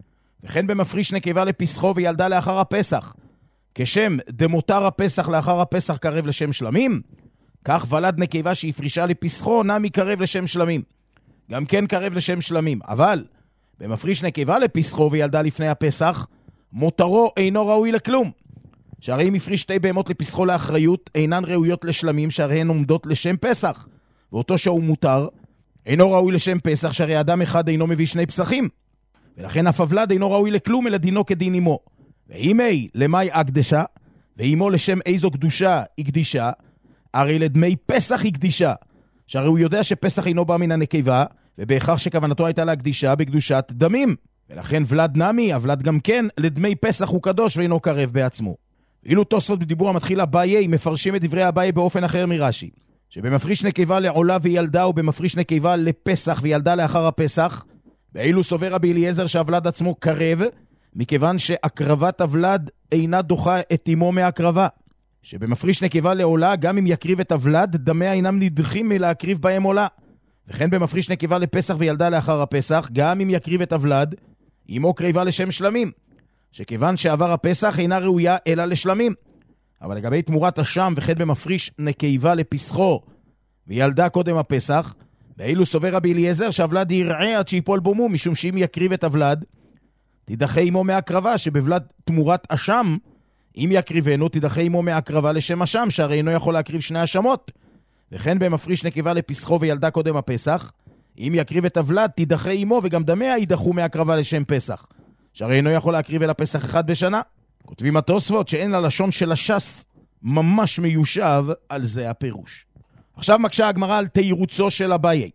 Speaker 3: וכן במפריש נקבה לפסחו וילדה לאחר הפסח, כשם דמותר הפסח לאחר הפסח קרב לשם שלמים, כך ולד נקבה שהפרישה לפסחו נמי קרב לשם שלמים. גם כן קרב לשם שלמים, אבל במפריש נקבה לפסחו וילדה לפני הפסח, מותרו אינו ראוי לכלום. שהרי אם הפריש שתי בהמות לפסחו לאחריות, אינן ראויות לשלמים, שהרי הן עומדות לשם פסח. ואותו שהוא מותר, אינו ראוי לשם פסח, שהרי אדם אחד אינו מביא שני פסחים. ולכן אף הוולד אינו ראוי לכלום, אלא דינו כדין אמו. ואימי למאי אקדשה, ואימו לשם איזו קדושה הקדישה, הרי לדמי פסח הקדישה. שהרי הוא יודע שפסח אינו בא מן הנקבה, ובהכרח שכוונתו הייתה להקדישה בקדושת דמים. ולכן ולד נמי, הוולד גם כן, לדמי פסח הוא קדוש ואינו קרב בעצמו. אילו תוספות בדיבור המתחיל אביי מפרשים את דברי אביי באופן אחר מרש"י, שבמפריש נקבה לעולה וילדה ובמפריש נקבה לפסח וילדה לאחר הפסח, ואילו סובר רבי אליעזר שהוולד עצמו קרב, מכיוון שהקרבת הוולד אינה דוחה את אמו מהקרבה. שבמפריש נקבה לעולה, גם אם יקריב את הוולד, דמיה אינם נדחים מלהקריב בהם עולה. וכן במפריש נקבה לפסח וילדה לאחר הפסח, גם אם יקריב את הוולד, אמו קריבה לשם שלמים. שכיוון שעבר הפסח אינה ראויה אלא לשלמים. אבל לגבי תמורת השם וכן במפריש נקבה לפסחו וילדה קודם הפסח, ואילו סובר רבי אליעזר שהוולד יראה עד שיפול בו מום, משום שאם יקריב את הוולד תדחה עמו מהקרבה, שבוולד תמורת השם אם יקריבנו תדחה עמו מהקרבה לשם השם, שהרי אינו יכול להקריב שני השמות. וכן במפריש נקבה לפסחו וילדה קודם הפסח, אם יקריב את הוולד תדחה עמו וגם דמיה יידחו מהקרבה לשם פסח, שהרי אינו יכול להקריב אלא פסח אחד בשנה. כותבים התוספות שאין ללשון של הש"ס ממש מיושב, על זה הפירוש. עכשיו מקשה הגמרא על תירוצו של אביי.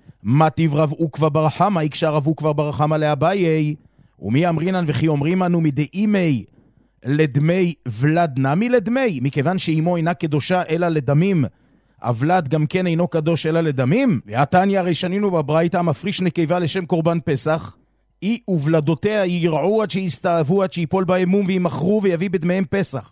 Speaker 3: מה טיב רב עוקבא בר חמא, יקשה רב עוקבא בר חמא לאביי, ומי אמרינן וכי אומרים אנו מדאימי לדמי ולד נמי לדמי, מכיוון שאימו אינה קדושה אלא לדמים, הוולד גם כן אינו קדוש אלא לדמים. והתניא הרי שנינו בברייתא, מפריש נקבה לשם קורבן פסח, אי ובלדותיה ירעו עד שיסתאבו עד שיפול בהם מום וימחרו ויביא בדמיהם פסח.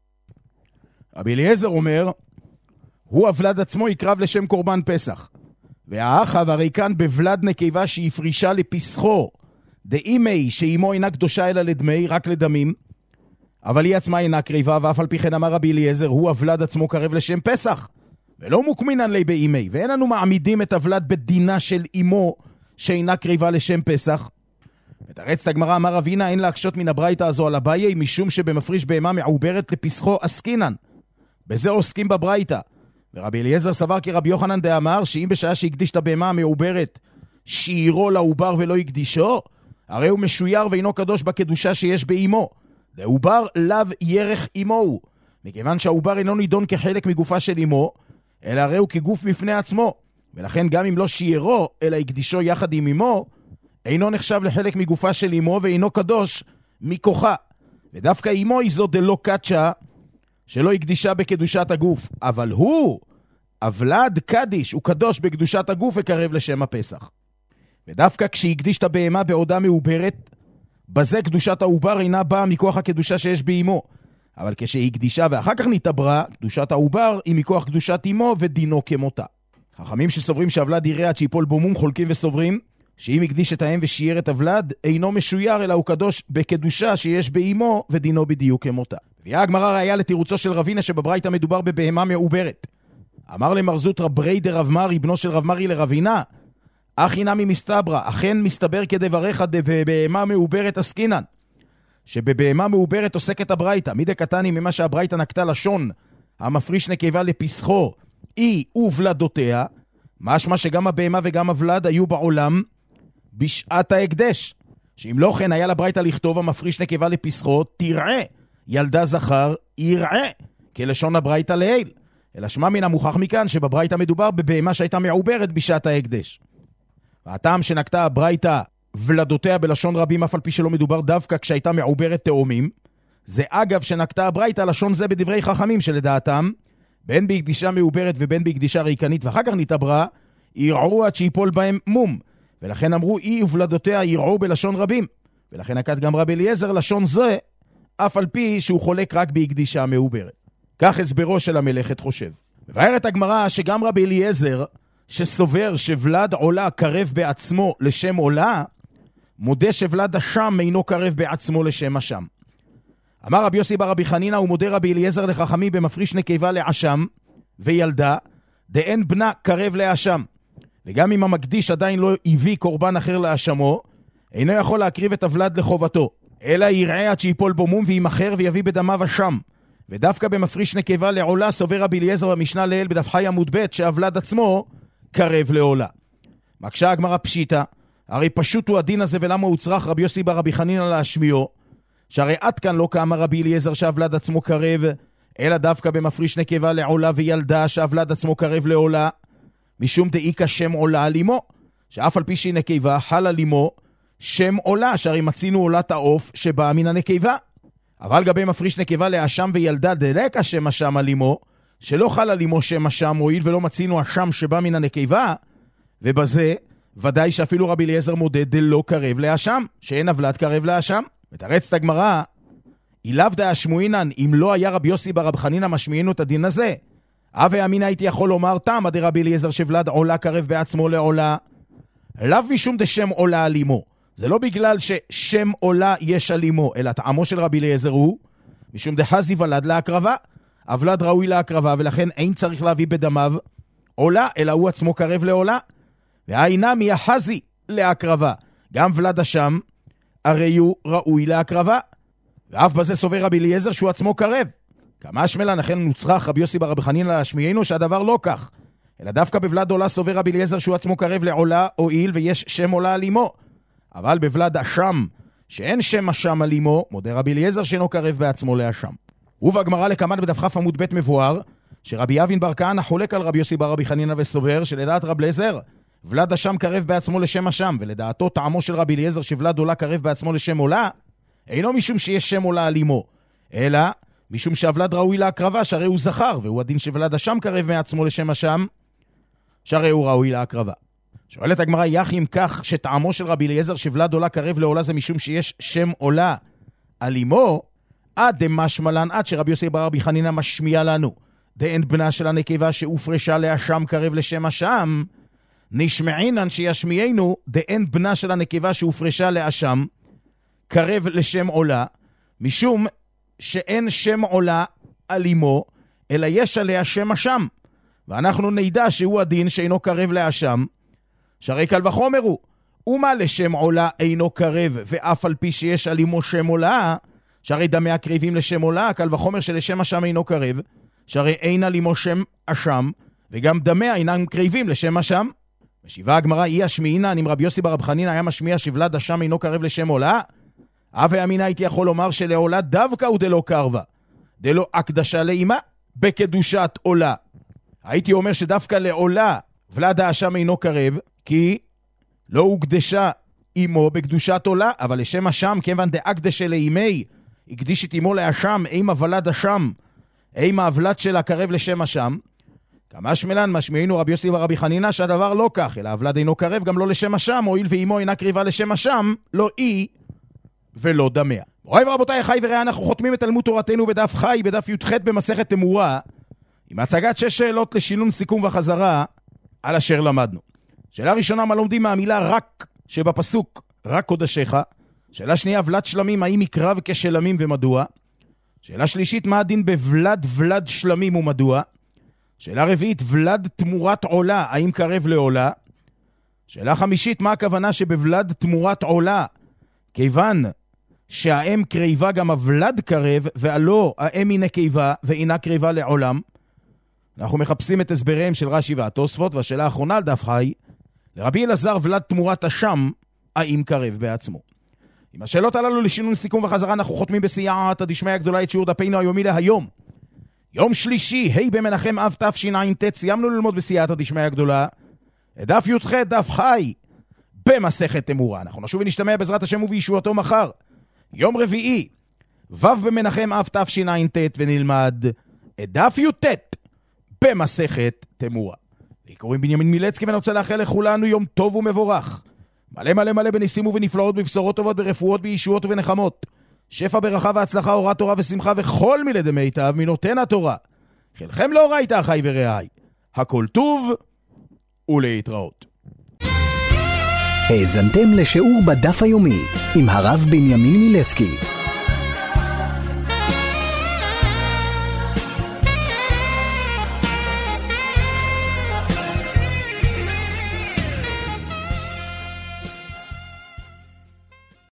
Speaker 3: רבי אליעזר אומר, הוא הוולד עצמו יקרב לשם קורבן פסח. והאחא והרי כאן בוולד נקבה שהפרישה לפסחו, דאימי שאימו אינה קדושה אלא לדמי, רק לדמים, אבל היא עצמה אינה קריבה, ואף על פי כן אמר רבי אליעזר, הוא הוולד עצמו קרב לשם פסח, ולא מוקמינן לי באימי, ואין לנו מעמידים את הוולד בדינה של אימו שאינה קריבה לשם פסח. ותרץ את הגמרא, אמר רבינה, אין להקשות מן הברייתא הזו על אביי, משום שבמפריש בהמה מעוברת לפסחו עסקינן. בזה עוסקים בברייתא. ורבי אליעזר סבר כרבי יוחנן דאמר, שאם בשעה שהקדיש את הבהמה המעוברת שירו לעובר ולא יקדישו, הרי הוא משויר ואינו קדוש בקדושה שיש באימו. דעובר לאו ירך אימו, מכיוון שהעובר אינו נידון כחלק מגופה של אימו, אלא הרי הוא כגוף בפני עצמו. ולכן גם אם לא שירו, אלא יקדישו יחד עם אימו, אינו נחשב לחלק מגופה של אימו ואינו קדוש מכוחה. ודווקא אימו היא זו דלא קדשה, שלא יקדישה בקדושת הגוף. אבל הוא, הוולד קדיש, הוא קדוש בקדושת הגוף וקרב לשם הפסח. ודווקא כשהקדיש את הבהמה בעודה מעוברת, בזה קדושת העובר אינה באה מכוח הקדושה שיש באימו. אבל כשהיא קדישה ואחר כך נתעברה, קדושת העובר היא מכוח קדושת אימו ודינו כמותה. חכמים שסוברים שהוולד יראה עד שיפול בו מום חולקים וסוברים שאם הקדיש את האם ושיער את הוולד, אינו משויר אלא הוא קדוש בקדושה שיש באימו ודינו בדיוק כמותה. והיא הגמרא ראיה לתירוצו של רבינה שבברייתא מדובר בבהמה מעוברת. אמר למרזות רב בריידר רב מרי, בנו של רב מרי לרבינה, אחי נמי מסתברא, אכן מסתבר כדבריך ובהמה מעוברת עסקינן, שבבהמה מעוברת עוסקת הברייתא, מידי קטני ממה שהברייתא נקטה לשון, המפריש נקבה לפסחו, אי ובלדותיה, משמע שגם הבהמה וגם הוולד היו בעולם בשעת ההקדש, שאם לא כן היה לברייתא לכתוב המפריש נקבה לפסחו, תראה, ילדה זכר יראה, כלשון הברייתא לעיל. אלא שמע מן המוכח מכאן שבברייתא מדובר בבהמה שהייתה מעוברת בשעת ההקדש. והטעם שנקטה הברייתא ולדותיה בלשון רבים, אף על פי שלא מדובר דווקא כשהייתה מעוברת תאומים, זה אגב שנקטה הברייתא לשון זה בדברי חכמים שלדעתם, בין בהקדישה מעוברת ובין בהקדישה ריקנית, ואחר כך נתעברה, ירעו עד שיפול בהם מום, ולכן אמרו אי ובלדותיה ירעו בלשון רבים, ולכן נקט גם רבי אליעזר לשון זה, אף על פי שהוא חולק רק בהקדישה מעוברת. כך הסברו של המלאכת חושב. ובארת הגמרא שגם רבי אליעזר, שסובר שוולד עולה קרב בעצמו לשם עולה, מודה שוולד השם אינו קרב בעצמו לשם השם. אמר רבי יוסי בר רבי חנינא, ומודה רבי אליעזר לחכמי במפריש נקבה לאשם וילדה, דאין בנה קרב לאשם. וגם אם המקדיש עדיין לא הביא קורבן אחר לאשמו, אינו יכול להקריב את הוולד לחובתו, אלא יראה עד שיפול בו מום וימחר ויביא בדמיו אשם. ודווקא במפריש נקבה לעולה סובר רבי אליעזר במשנה לעיל בדף חי עמוד ב' שהוולד עצמו קרב לעולה. מקשה הגמרא פשיטא, הרי פשוט הוא הדין הזה, ולמה הוא צריך רבי יוסי בר רבי חנינא להשמיעו, שהרי עד כאן לא כאמר רבי אליעזר שהוולד עצמו קרב, אלא דווקא במפריש נקבה לעולה וילדה שהוולד עצמו קרב לעולה, משום דאיקה שם עולה על אמו, שאף על פי שהיא נקבה חל על אמו שם עולה, שהרי מצינו עולת העוף שבאה מן הנקבה. אבל גבי מפריש נקבה לאשם וילדה דלק השם אשם על אמו, שלא חל על אמו שם אשם, הועיל ולא מצינו אשם שבא מן הנקבה, ובזה ודאי שאפילו רבי אליעזר מודד דלא קרב לאשם, שאין הוולד קרב לאשם. מתרצת הגמרא, אילאו דאשמועינן, אם לא היה רבי יוסי בר רבי חנינא משמיענו את הדין הזה, הווה אמינא הייתי יכול לומר תמה דרבי אליעזר שוולד עולה קרב בעצמו לעולה, לאו משום דשם עולה על אמו. זה לא בגלל ששם עולה יש על אמו, אלא טעמו של רבי אליעזר הוא משום דחזי ולד להקרבה, הוולד ראוי להקרבה, ולכן אין צריך להביא בדמיו עולה, אלא הוא עצמו קרב לעולה. והאינה מי החזי להקרבה, גם ולד השם הרי הוא ראוי להקרבה, ואף בזה סובר רבי אליעזר שהוא עצמו קרב. כמה שמלן, לכן נוצרך רבי יוסי בר רבי חנינא להשמיענו שהדבר לא כך, אלא דווקא בוולד עולה סובר רבי אליעזר שהוא עצמו קרב לעולה, הועיל ויש שם עולה על אמו. אבל בוולד אשם, שאין שם אשם על אמו, מודה רבי אליעזר שאינו קרב בעצמו לאשם. ובגמרא לקמן בדף כ' עמוד ב' מבואר, שרבי אבין בר כהנא חולק על רבי יוסי בר רבי חנינא וסובר שלדעת רבי אליעזר, ולד אשם קרב בעצמו לשם אשם, ולדעתו טעמו של רבי אליעזר שוולד עולה קרב בעצמו לשם עולה, אינו משום שיש שם עולה על אמו, אלא משום שהוולד ראוי להקרבה, שהרי הוא זכר, והוא הדין שוולד אשם קרב מעצמו לשם אשם, שהרי הוא ראוי להקרבה. שואלת הגמרא, יחי אם כך שטעמו של רבי אליעזר שוולד עולה קרב לעולה זה משום שיש שם עולה על אמו, עד דמשמלן, עד שרבי יוסי בר רבי חנינא משמיע לנו דאין בנה של הנקבה שהופרשה לאשם קרב לשם אשם, נשמעינן שישמיענו דאין בנה של הנקבה שהופרשה לאשם קרב לשם עולה, משום שאין שם עולה על אמו, אלא יש עליה שם אשם, ואנחנו נדע שהוא הדין שאינו קרב לאשם, שהרי קל וחומר הוא, ומה לשם עולה אינו קרב, ואף על פי שיש על אמו שם עולה, שהרי דמי הקריבים לשם עולה, קל וחומר שלשם אשם אינו קרב, שהרי אין על אמו שם אשם, וגם דמי אינם קריבים לשם אשם. משיבה הגמרא, אי השמיעינן, אם רבי יוסי בר רבי חנינא היה משמיע שוולד אשם אינו קרב לשם עולה, הווה אמינא הייתי יכול לומר שלעולה דווקא הוא דלא קרבה, דלא הקדשה לאימה בקדושת עולה. הייתי אומר שדווקא לעולה ולד האשם אינו קרב, כי לא הוקדשה אימו בקדושת עולה, אבל לשם אשם, כיוון דאקדשה לאימי, הקדיש את אימו לאשם, אימה ולד אשם, אימה הוולד שלה קרב לשם אשם. כמה שמלן משמיענו רבי יוסי בר רבי חנינא שהדבר לא כך, אלא הוולד אינו קרב גם לא לשם אשם, הואיל ואימו אינה קריבה לשם אשם, לא אי ולא דמיה. מוריי ורבותיי, חי וראה, אנחנו חותמים את תלמוד תורתנו בדף חי, בדף י"ח במסכת תמורה, עם הצגת שש שאלות לשינון סיכום וחזרה על אשר למדנו. שאלה ראשונה, מה לומדים מהמילה רק שבפסוק, רק קודשך? שאלה שנייה, ולד שלמים, האם יקרב כשלמים ומדוע? שאלה שלישית, מה הדין בוולד ולד שלמים ומדוע? שאלה רביעית, ולד תמורת עולה, האם קרב לעולה? שאלה חמישית, מה הכוונה שבבלד תמורת עולה? כיוון שהאם קריבה גם הבלד קרב, ועלו האם היא נקבה ואינה קריבה לעולם. אנחנו מחפשים את הסבריהם של רש"י והתוספות, והשאלה האחרונה על דף חי, לרבי אלעזר ולד תמורת השם, האם קרב בעצמו. עם השאלות הללו לשינוי סיכום וחזרה, אנחנו חותמים בסייעתא דשמיא הגדולה את שיעור דפינו היומי להיום. יום שלישי, ה' במנחם אב תשע"ט, סיימנו ללמוד בסייעתא דשמיא הגדולה, דף י"ח, דף חי, במסכת תמורה. אנחנו נשוב ונשתמע בעזרת השם ובישועתו מחר. יום רביעי, ו' במנחם אב תשע"ט, ונלמד דף י"ט במסכת תמורה. לי קוראים בנימין מילצקי, ואני רוצה לאחל לכולנו יום טוב ומבורך. מלא מלא מלא בניסים ובנפלאות, בבשורות טובות, ברפואות, בישועות ובנחמות. שפע ברכה והצלחה, אורת תורה ושמחה, וכל מילי דמיטב מנותן התורה. חלכם לא ראית אחי ורעי. הכל טוב ולהתראות.
Speaker 2: האזנתם לשיעור בדף היומי עם הרב בנימין מילצקי.